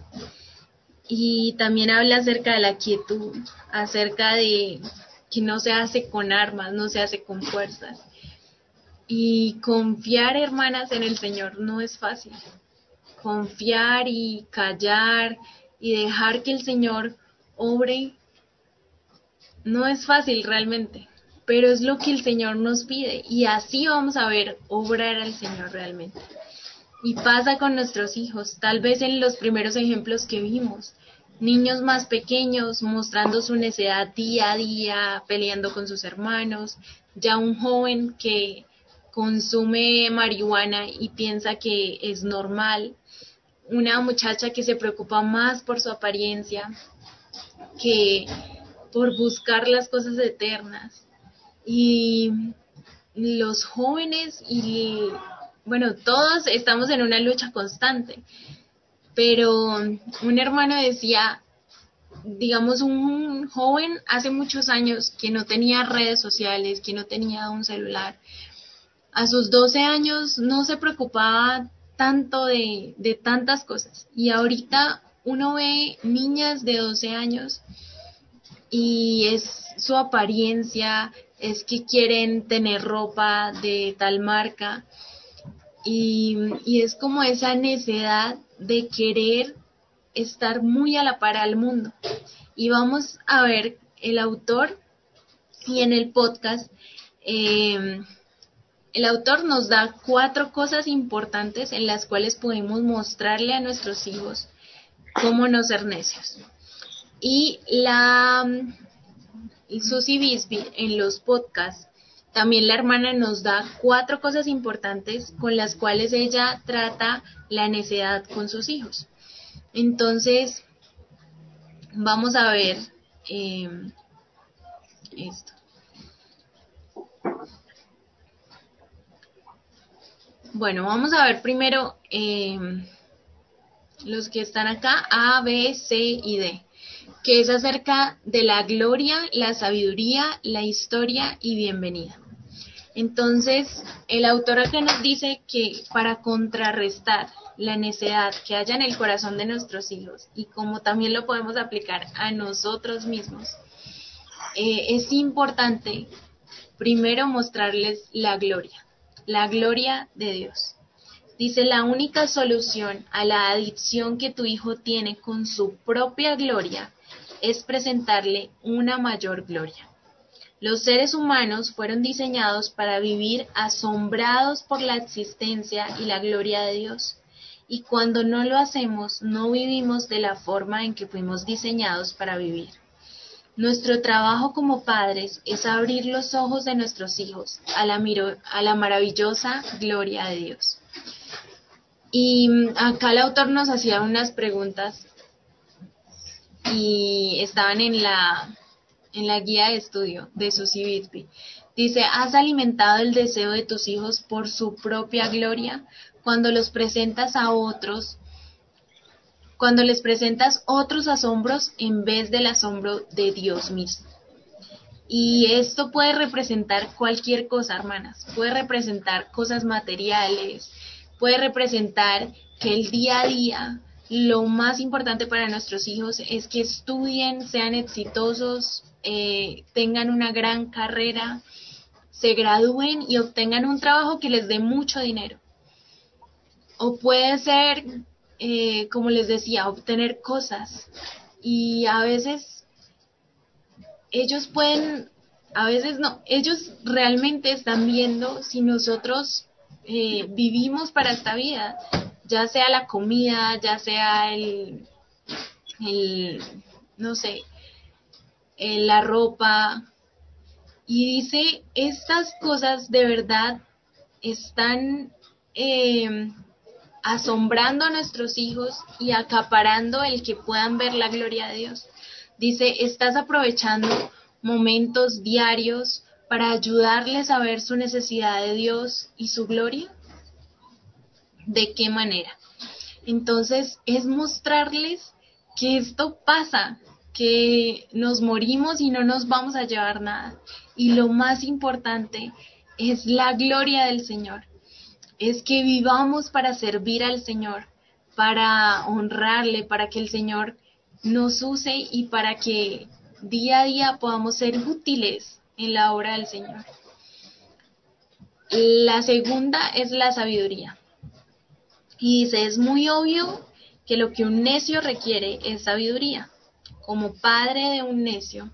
Y también habla acerca de la quietud, acerca de que no se hace con armas, no se hace con fuerzas. Y confiar, hermanas, en el Señor no es fácil. Confiar y callar y dejar que el Señor obre no es fácil realmente, pero es lo que el Señor nos pide y así vamos a ver obrar al Señor realmente. Y pasa con nuestros hijos, tal vez en los primeros ejemplos que vimos, niños más pequeños mostrando su necedad día a día, peleando con sus hermanos, ya un joven que consume marihuana y piensa que es normal, una muchacha que se preocupa más por su apariencia que por buscar las cosas eternas. Y los jóvenes y, bueno, todos estamos en una lucha constante. Pero un hermano decía, digamos, un joven hace muchos años que no tenía redes sociales, que no tenía un celular, a sus doce años no se preocupaba tanto de, de tantas cosas. Y ahorita uno ve niñas de doce años y es su apariencia, es que quieren tener ropa de tal marca y, y es como esa necedad de querer estar muy a la par al mundo. Y vamos a ver el autor y en el podcast eh, el autor nos da cuatro cosas importantes en las cuales podemos mostrarle a nuestros hijos cómo no ser necios. Y la y Susie Bisbee en los podcasts, también la hermana nos da cuatro cosas importantes con las cuales ella trata la necedad con sus hijos. Entonces, vamos a ver eh, esto. Bueno, vamos a ver primero eh, los que están acá, A, B, C y D, que es acerca de la gloria, la sabiduría, la historia y bienvenida. Entonces, el autor acá nos dice que para contrarrestar la necedad que haya en el corazón de nuestros hijos, y como también lo podemos aplicar a nosotros mismos, eh, es importante primero mostrarles la gloria, la gloria de Dios. Dice, la única solución a la adicción que tu hijo tiene con su propia gloria es presentarle una mayor gloria. Los seres humanos fueron diseñados para vivir asombrados por la existencia y la gloria de Dios. Y cuando no lo hacemos, no vivimos de la forma en que fuimos diseñados para vivir. Nuestro trabajo como padres es abrir los ojos de nuestros hijos a la, miro, a la maravillosa gloria de Dios. Y acá el autor nos hacía unas preguntas y estaban en la, en la guía de estudio de Susie Bixby. Dice, ¿has alimentado el deseo de tus hijos por su propia gloria cuando los presentas a otros, cuando les presentas otros asombros en vez del asombro de Dios mismo? Y esto puede representar cualquier cosa, hermanas. Puede representar cosas materiales, puede representar que el día a día lo más importante para nuestros hijos es que estudien, sean exitosos, eh, tengan una gran carrera, se gradúen y obtengan un trabajo que les dé mucho dinero. O puede ser, eh, como les decía, obtener cosas. Y a veces ellos pueden, a veces no, ellos realmente están viendo si nosotros eh, vivimos para esta vida, ya sea la comida, ya sea el, el no sé, eh, la ropa. Y dice, estas cosas de verdad están eh, asombrando a nuestros hijos y acaparando el que puedan ver la gloria de Dios. Dice, ¿estás aprovechando momentos diarios para ayudarles a ver su necesidad de Dios y su gloria? ¿De qué manera? Entonces, es mostrarles que esto pasa, que nos morimos y no nos vamos a llevar nada. Y lo más importante es la gloria del Señor. Es que vivamos para servir al Señor, para honrarle, para que el Señor nos use y para que día a día podamos ser útiles en la obra del Señor. La segunda es la sabiduría. Y dice, es muy obvio que lo que un necio requiere es sabiduría. Como padre de un necio,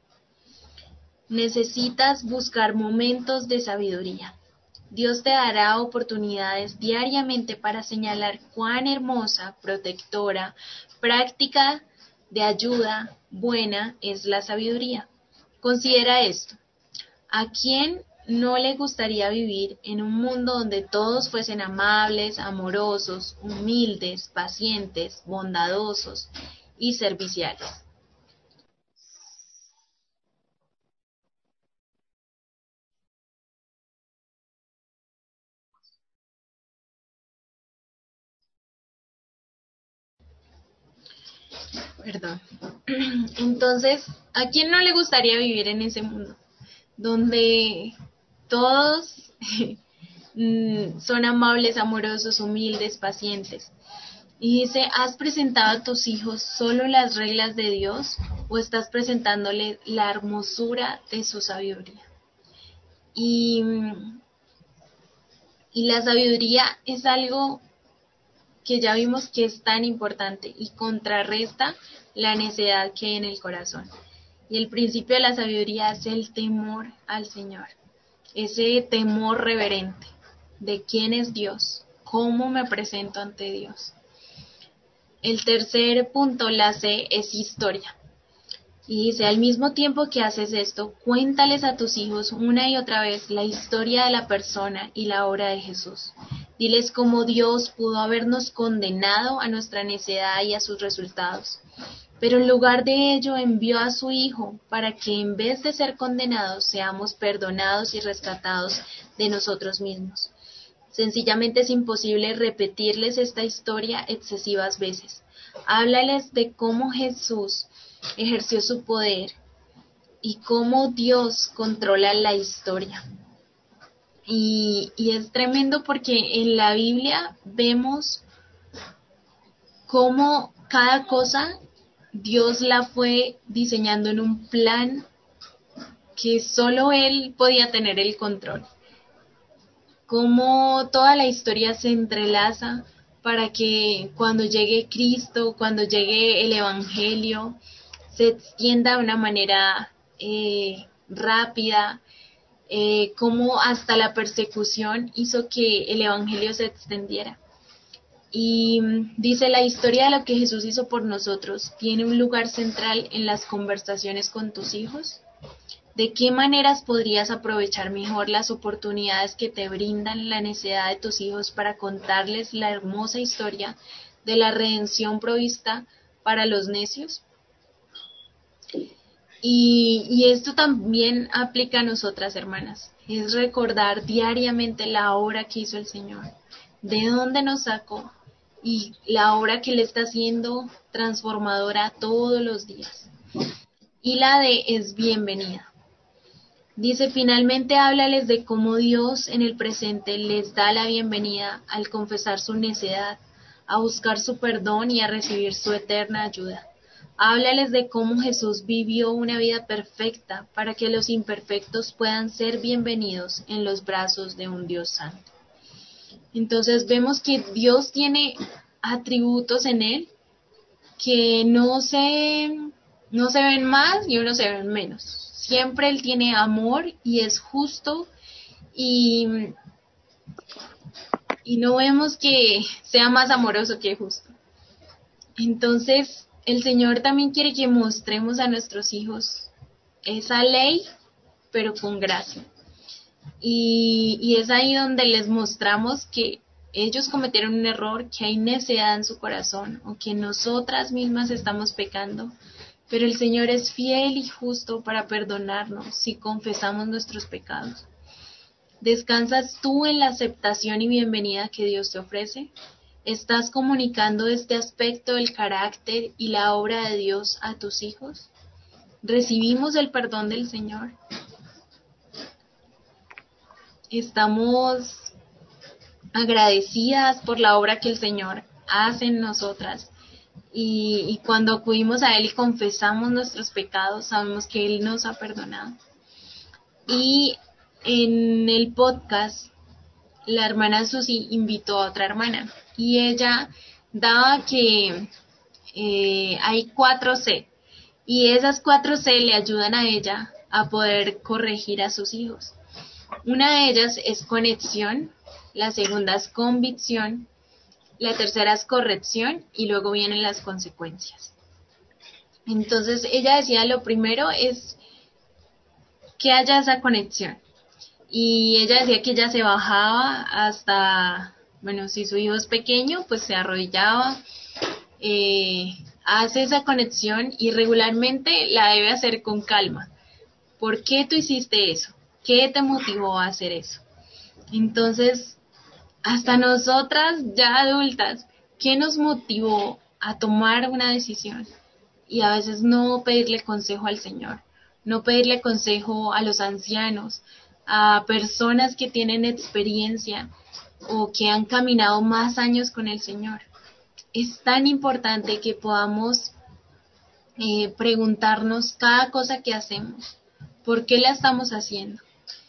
necesitas buscar momentos de sabiduría. Dios te dará oportunidades diariamente para señalar cuán hermosa, protectora, práctica, de ayuda, buena es la sabiduría. Considera esto. ¿A quién no le gustaría vivir en un mundo donde todos fuesen amables, amorosos, humildes, pacientes, bondadosos y serviciales? Perdón. Entonces, ¿a quién no le gustaría vivir en ese mundo donde todos mm, son amables, amorosos, humildes, pacientes? Y dice, ¿has presentado a tus hijos solo las reglas de Dios o estás presentándole la hermosura de su sabiduría? Y, mm, y la sabiduría es algo que ya vimos que es tan importante y contrarresta la necedad que hay en el corazón. Y el principio de la sabiduría es el temor al Señor, ese temor reverente de quién es Dios, cómo me presento ante Dios. El tercer punto, la C, es historia. Y dice, al mismo tiempo que haces esto, cuéntales a tus hijos una y otra vez la historia de la persona y la obra de Jesús. Diles cómo Dios pudo habernos condenado a nuestra necedad y a sus resultados. Pero en lugar de ello envió a su Hijo para que en vez de ser condenados seamos perdonados y rescatados de nosotros mismos. Sencillamente es imposible repetirles esta historia excesivas veces. Háblales de cómo Jesús ejerció su poder y cómo Dios controla la historia. Y, y es tremendo porque en la Biblia vemos cómo cada cosa Dios la fue diseñando en un plan que solo Él podía tener el control. Cómo toda la historia se entrelaza para que cuando llegue Cristo, cuando llegue el Evangelio, se extienda de una manera eh, rápida, eh, cómo hasta la persecución hizo que el Evangelio se extendiera. Y mm, dice, la historia de lo que Jesús hizo por nosotros tiene un lugar central en las conversaciones con tus hijos. ¿De qué maneras podrías aprovechar mejor las oportunidades que te brindan la necesidad de tus hijos para contarles la hermosa historia de la redención provista para los necios? Y, y esto también aplica a nosotras, hermanas. Es recordar diariamente la obra que hizo el Señor, de dónde nos sacó y la obra que Él está haciendo transformadora todos los días. Y la D es bienvenida. Dice, finalmente háblales de cómo Dios en el presente les da la bienvenida al confesar su necedad, a buscar su perdón y a recibir su eterna ayuda. Háblales de cómo Jesús vivió una vida perfecta para que los imperfectos puedan ser bienvenidos en los brazos de un Dios santo. Entonces vemos que Dios tiene atributos en Él que no se, no se ven más y unos se ven menos. Siempre Él tiene amor y es justo y, y no vemos que sea más amoroso que justo. Entonces, el Señor también quiere que mostremos a nuestros hijos esa ley, pero con gracia. Y, y es ahí donde les mostramos que ellos cometieron un error, que hay necedad en su corazón, o que nosotras mismas estamos pecando, pero el Señor es fiel y justo para perdonarnos si confesamos nuestros pecados. ¿Descansas tú en la aceptación y bienvenida que Dios te ofrece? ¿Estás comunicando este aspecto del carácter y la obra de Dios a tus hijos? ¿Recibimos el perdón del Señor? ¿Estamos agradecidas por la obra que el Señor hace en nosotras? Y, y cuando acudimos a Él y confesamos nuestros pecados, sabemos que Él nos ha perdonado. Y en el podcast, la hermana Susi invitó a otra hermana y ella daba que eh, hay cuatro C y esas cuatro C le ayudan a ella a poder corregir a sus hijos. Una de ellas es conexión, la segunda es convicción, la tercera es corrección y luego vienen las consecuencias. Entonces ella decía, lo primero es que haya esa conexión. Y ella decía que ella se bajaba hasta, bueno, si su hijo es pequeño, pues se arrodillaba, eh, hace esa conexión y regularmente la debe hacer con calma. ¿Por qué tú hiciste eso? ¿Qué te motivó a hacer eso? Entonces, hasta nosotras ya adultas, ¿qué nos motivó a tomar una decisión? Y a veces no pedirle consejo al Señor, no pedirle consejo a los ancianos, a personas que tienen experiencia o que han caminado más años con el Señor. Es tan importante que podamos eh, preguntarnos cada cosa que hacemos, ¿por qué la estamos haciendo?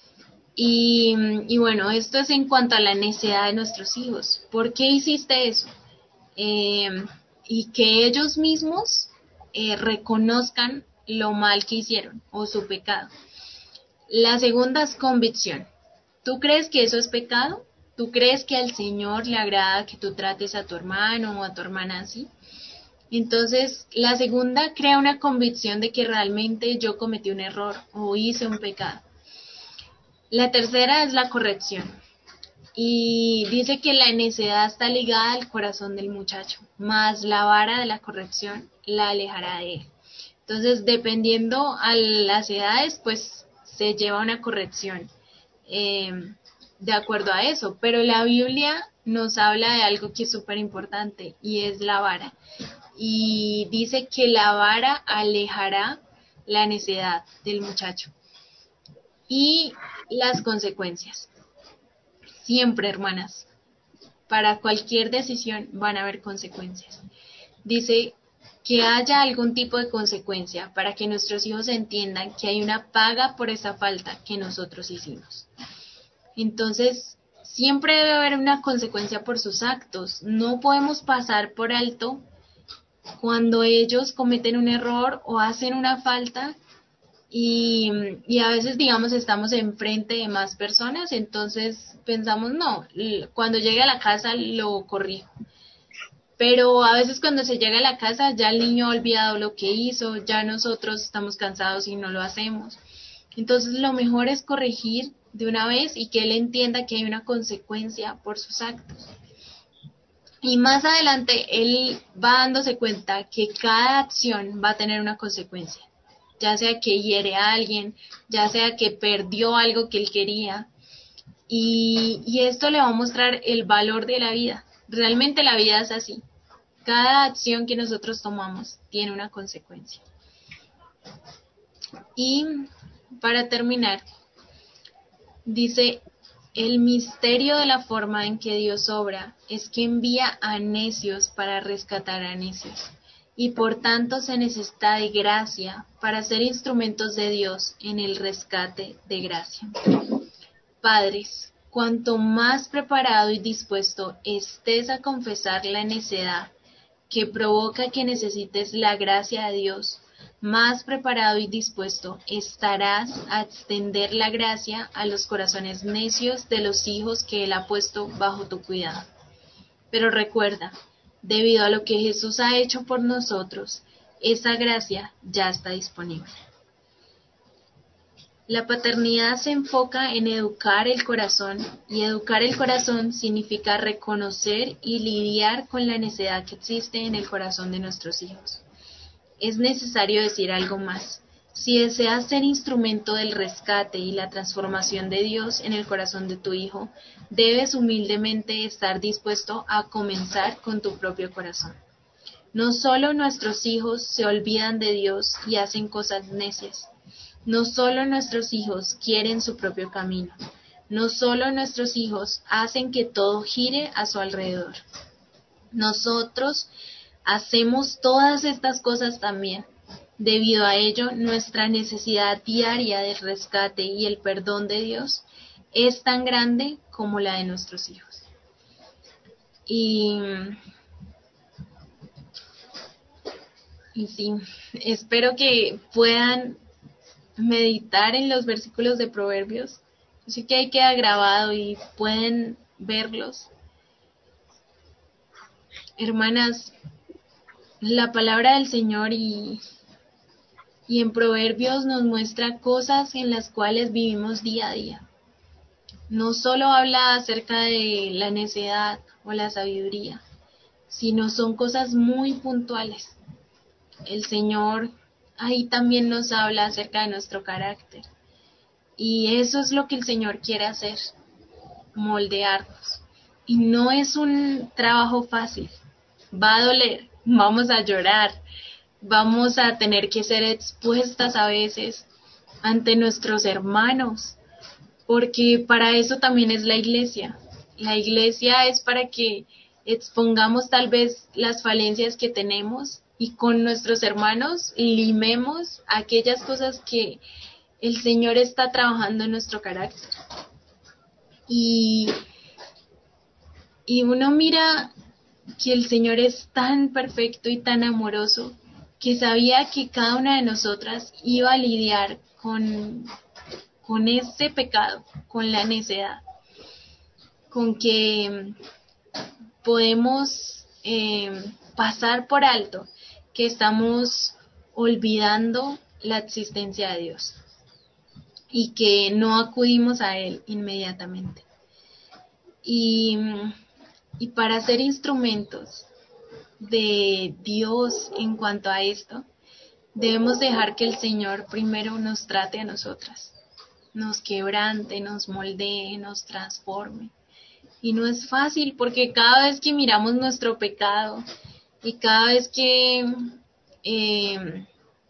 Y, y bueno, esto es en cuanto a la necedad de nuestros hijos. ¿Por qué hiciste eso? Eh, y que ellos mismos eh, reconozcan lo mal que hicieron o su pecado. La segunda es convicción. ¿Tú crees que eso es pecado? ¿Tú crees que al Señor le agrada que tú trates a tu hermano o a tu hermana así? Entonces, la segunda crea una convicción de que realmente yo cometí un error o hice un pecado. La tercera es la corrección. Y dice que la necedad está ligada al corazón del muchacho, más la vara de la corrección la alejará de él. Entonces, dependiendo a las edades, pues se lleva una corrección eh, de acuerdo a eso. Pero la Biblia nos habla de algo que es súper importante y es la vara. Y dice que la vara alejará la necedad del muchacho. Y las consecuencias. Siempre, hermanas, para cualquier decisión van a haber consecuencias. Dice que haya algún tipo de consecuencia para que nuestros hijos entiendan que hay una paga por esa falta que nosotros hicimos. Entonces, siempre debe haber una consecuencia por sus actos. No podemos pasar por alto cuando ellos cometen un error o hacen una falta. Y, y a veces, digamos, estamos enfrente de más personas, entonces pensamos, no, cuando llegue a la casa lo corrijo. Pero a veces cuando se llega a la casa ya el niño ha olvidado lo que hizo, ya nosotros estamos cansados y no lo hacemos. Entonces lo mejor es corregir de una vez y que él entienda que hay una consecuencia por sus actos. Y más adelante él va dándose cuenta que cada acción va a tener una consecuencia. ya sea que hiere a alguien, ya sea que perdió algo que él quería. Y, y esto le va a mostrar el valor de la vida. Realmente la vida es así. Cada acción que nosotros tomamos tiene una consecuencia. Y para terminar, dice, el misterio de la forma en que Dios obra es que envía a necios para rescatar a necios. Y por tanto se necesita de gracia para ser instrumentos de Dios en el rescate de gracia. Padres, cuanto más preparado y dispuesto estés a confesar la necedad que provoca que necesites la gracia de Dios, más preparado y dispuesto estarás a extender la gracia a los corazones necios de los hijos que Él ha puesto bajo tu cuidado. Pero recuerda, debido a lo que Jesús ha hecho por nosotros, esa gracia ya está disponible. La paternidad se enfoca en educar el corazón, y educar el corazón significa reconocer y lidiar con la necedad que existe en el corazón de nuestros hijos. Es necesario decir algo más. Si deseas ser instrumento del rescate y la transformación de Dios en el corazón de tu hijo, debes humildemente estar dispuesto a comenzar con tu propio corazón. No solo nuestros hijos se olvidan de Dios y hacen cosas necias. No solo nuestros hijos quieren su propio camino. No solo nuestros hijos hacen que todo gire a su alrededor. Nosotros hacemos todas estas cosas también. Debido a ello, nuestra necesidad diaria de rescate y el perdón de Dios es tan grande como la de nuestros hijos. Y, y sí, espero que puedan meditar en los versículos de Proverbios. Así que ahí queda grabado y pueden verlos. Hermanas, la palabra del Señor y, y en Proverbios nos muestra cosas en las cuales vivimos día a día. No solo habla acerca de la necedad o la sabiduría, sino son cosas muy puntuales. El Señor ahí también nos habla acerca de nuestro carácter. Y eso es lo que el Señor quiere hacer, moldearnos. Y no es un trabajo fácil. Va a doler, vamos a llorar, vamos a tener que ser expuestas a veces ante nuestros hermanos, porque para eso también es la iglesia. La iglesia es para que expongamos tal vez las falencias que tenemos y con nuestros hermanos limemos aquellas cosas que el Señor está trabajando en nuestro carácter. Y, y uno mira que el Señor es tan perfecto y tan amoroso que sabía que cada una de nosotras iba a lidiar con, con ese pecado, con la necedad, con que podemos eh, pasar por alto que estamos olvidando la existencia de Dios y que no acudimos a Él inmediatamente. Y, y para ser instrumentos de Dios en cuanto a esto, debemos dejar que el Señor primero nos trate a nosotras, nos quebrante, nos moldee, nos transforme. Y no es fácil porque cada vez que miramos nuestro pecado y cada vez que eh,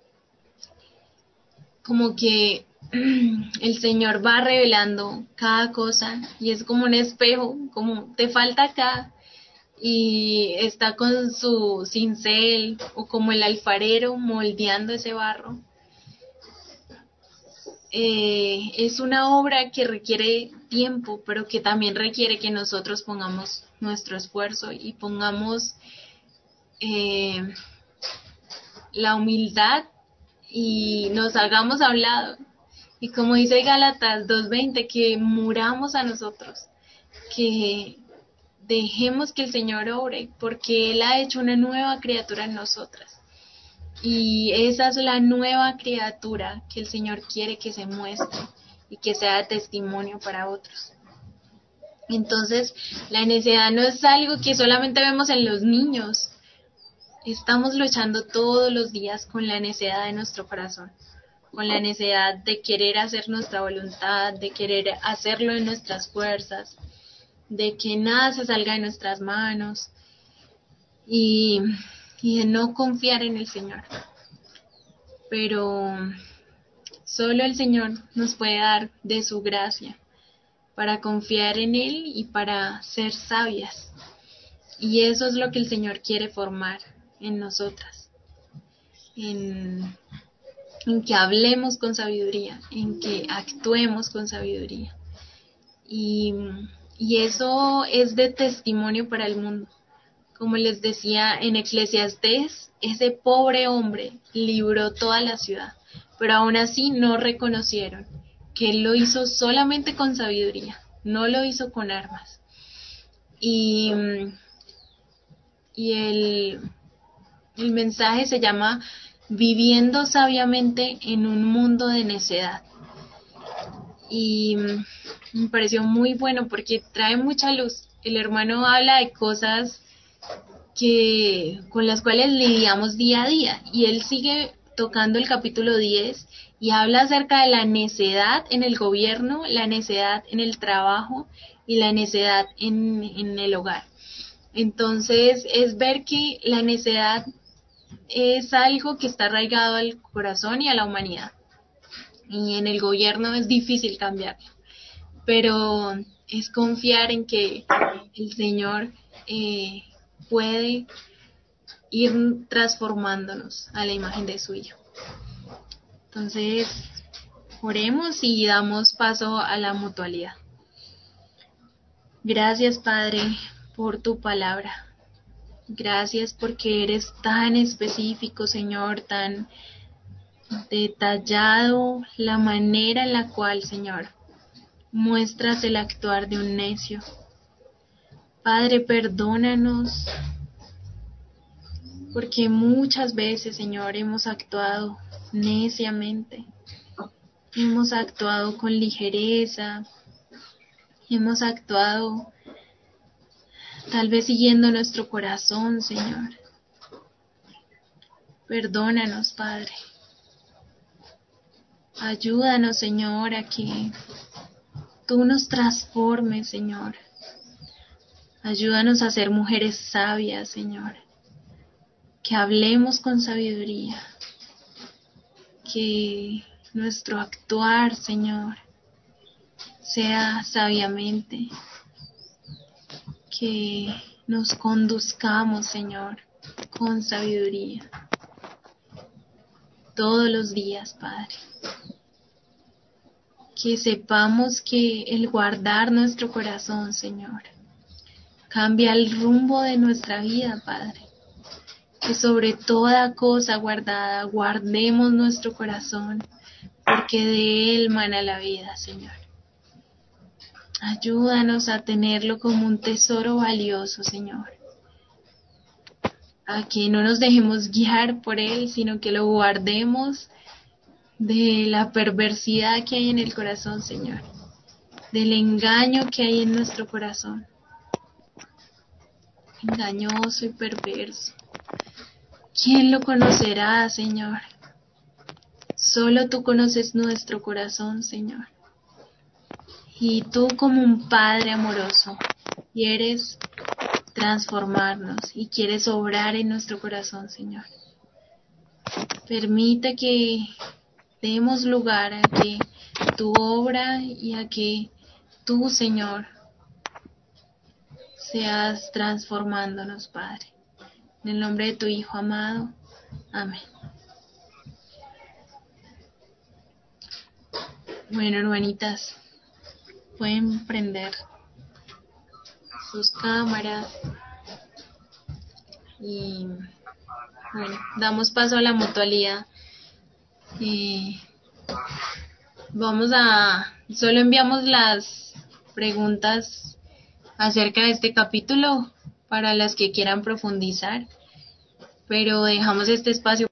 como que el Señor va revelando cada cosa y es como un espejo, como te falta acá, y está con su cincel o como el alfarero moldeando ese barro. Eh, es una obra que requiere tiempo, pero que también requiere que nosotros pongamos nuestro esfuerzo y pongamos eh, la humildad y nos hagamos a un lado. Y como dice Gálatas dos veinte, que muramos a nosotros, que dejemos que el Señor obre, porque Él ha hecho una nueva criatura en nosotras. Y esa es la nueva criatura que el Señor quiere que se muestre y que sea testimonio para otros. Entonces, la necedad no es algo que solamente vemos en los niños. estamos luchando todos los días con la necedad de nuestro corazón, con la necesidad de querer hacer nuestra voluntad, de querer hacerlo en nuestras fuerzas, de que nada se salga de nuestras manos y, y de no confiar en el Señor. Pero solo el Señor nos puede dar de su gracia para confiar en Él y para ser sabias. Y eso es lo que el Señor quiere formar en nosotras, en, en que hablemos con sabiduría, en que actuemos con sabiduría. Y, y eso es de testimonio para el mundo. Como les decía en Eclesiastés, ese pobre hombre libró toda la ciudad, pero aún así no reconocieron que él lo hizo solamente con sabiduría, no lo hizo con armas. Y, y el, el mensaje se llama Viviendo sabiamente en un mundo de necedad. Y me pareció muy bueno porque trae mucha luz. El hermano habla de cosas que con las cuales lidiamos día a día, y él sigue tocando el capítulo diez y habla acerca de la necedad en el gobierno, la necedad en el trabajo y la necedad en, en el hogar. Entonces es ver que la necedad es algo que está arraigado al corazón y a la humanidad, y en el gobierno es difícil cambiarlo, pero es confiar en que el Señor eh, puede ir transformándonos a la imagen de su Hijo. Entonces, oremos y damos paso a la mutualidad. Gracias, Padre, por tu palabra. Gracias porque eres tan específico, Señor, tan detallado, la manera en la cual, Señor, muestras el actuar de un necio. Padre, perdónanos, porque muchas veces, Señor, hemos actuado neciamente, hemos actuado con ligereza, hemos actuado tal vez siguiendo nuestro corazón, Señor. Perdónanos, Padre. Ayúdanos, Señor, a que tú nos transformes, Señor. Ayúdanos a ser mujeres sabias, Señor. Que hablemos con sabiduría. Que nuestro actuar, Señor, sea sabiamente. Que nos conduzcamos, Señor, con sabiduría. Todos los días, Padre. Que sepamos que el guardar nuestro corazón, Señor, cambia el rumbo de nuestra vida, Padre. Que sobre toda cosa guardada, guardemos nuestro corazón, porque de él mana la vida, Señor. Ayúdanos a tenerlo como un tesoro valioso, Señor. A que no nos dejemos guiar por él, sino que lo guardemos de la perversidad que hay en el corazón, Señor. Del engaño que hay en nuestro corazón. Engañoso y perverso. ¿Quién lo conocerá, Señor? Solo tú conoces nuestro corazón, Señor. Y tú, como un Padre amoroso, quieres transformarnos y quieres obrar en nuestro corazón, Señor. Permite que demos lugar a que tu obra y a que tú, Señor, seas transformándonos, Padre. En el nombre de tu Hijo amado. Amén. Bueno, hermanitas, pueden prender sus cámaras y bueno, damos paso a la mutualidad. Eh, vamos a, solo enviamos las preguntas acerca de este capítulo para las que quieran profundizar, pero dejamos este espacio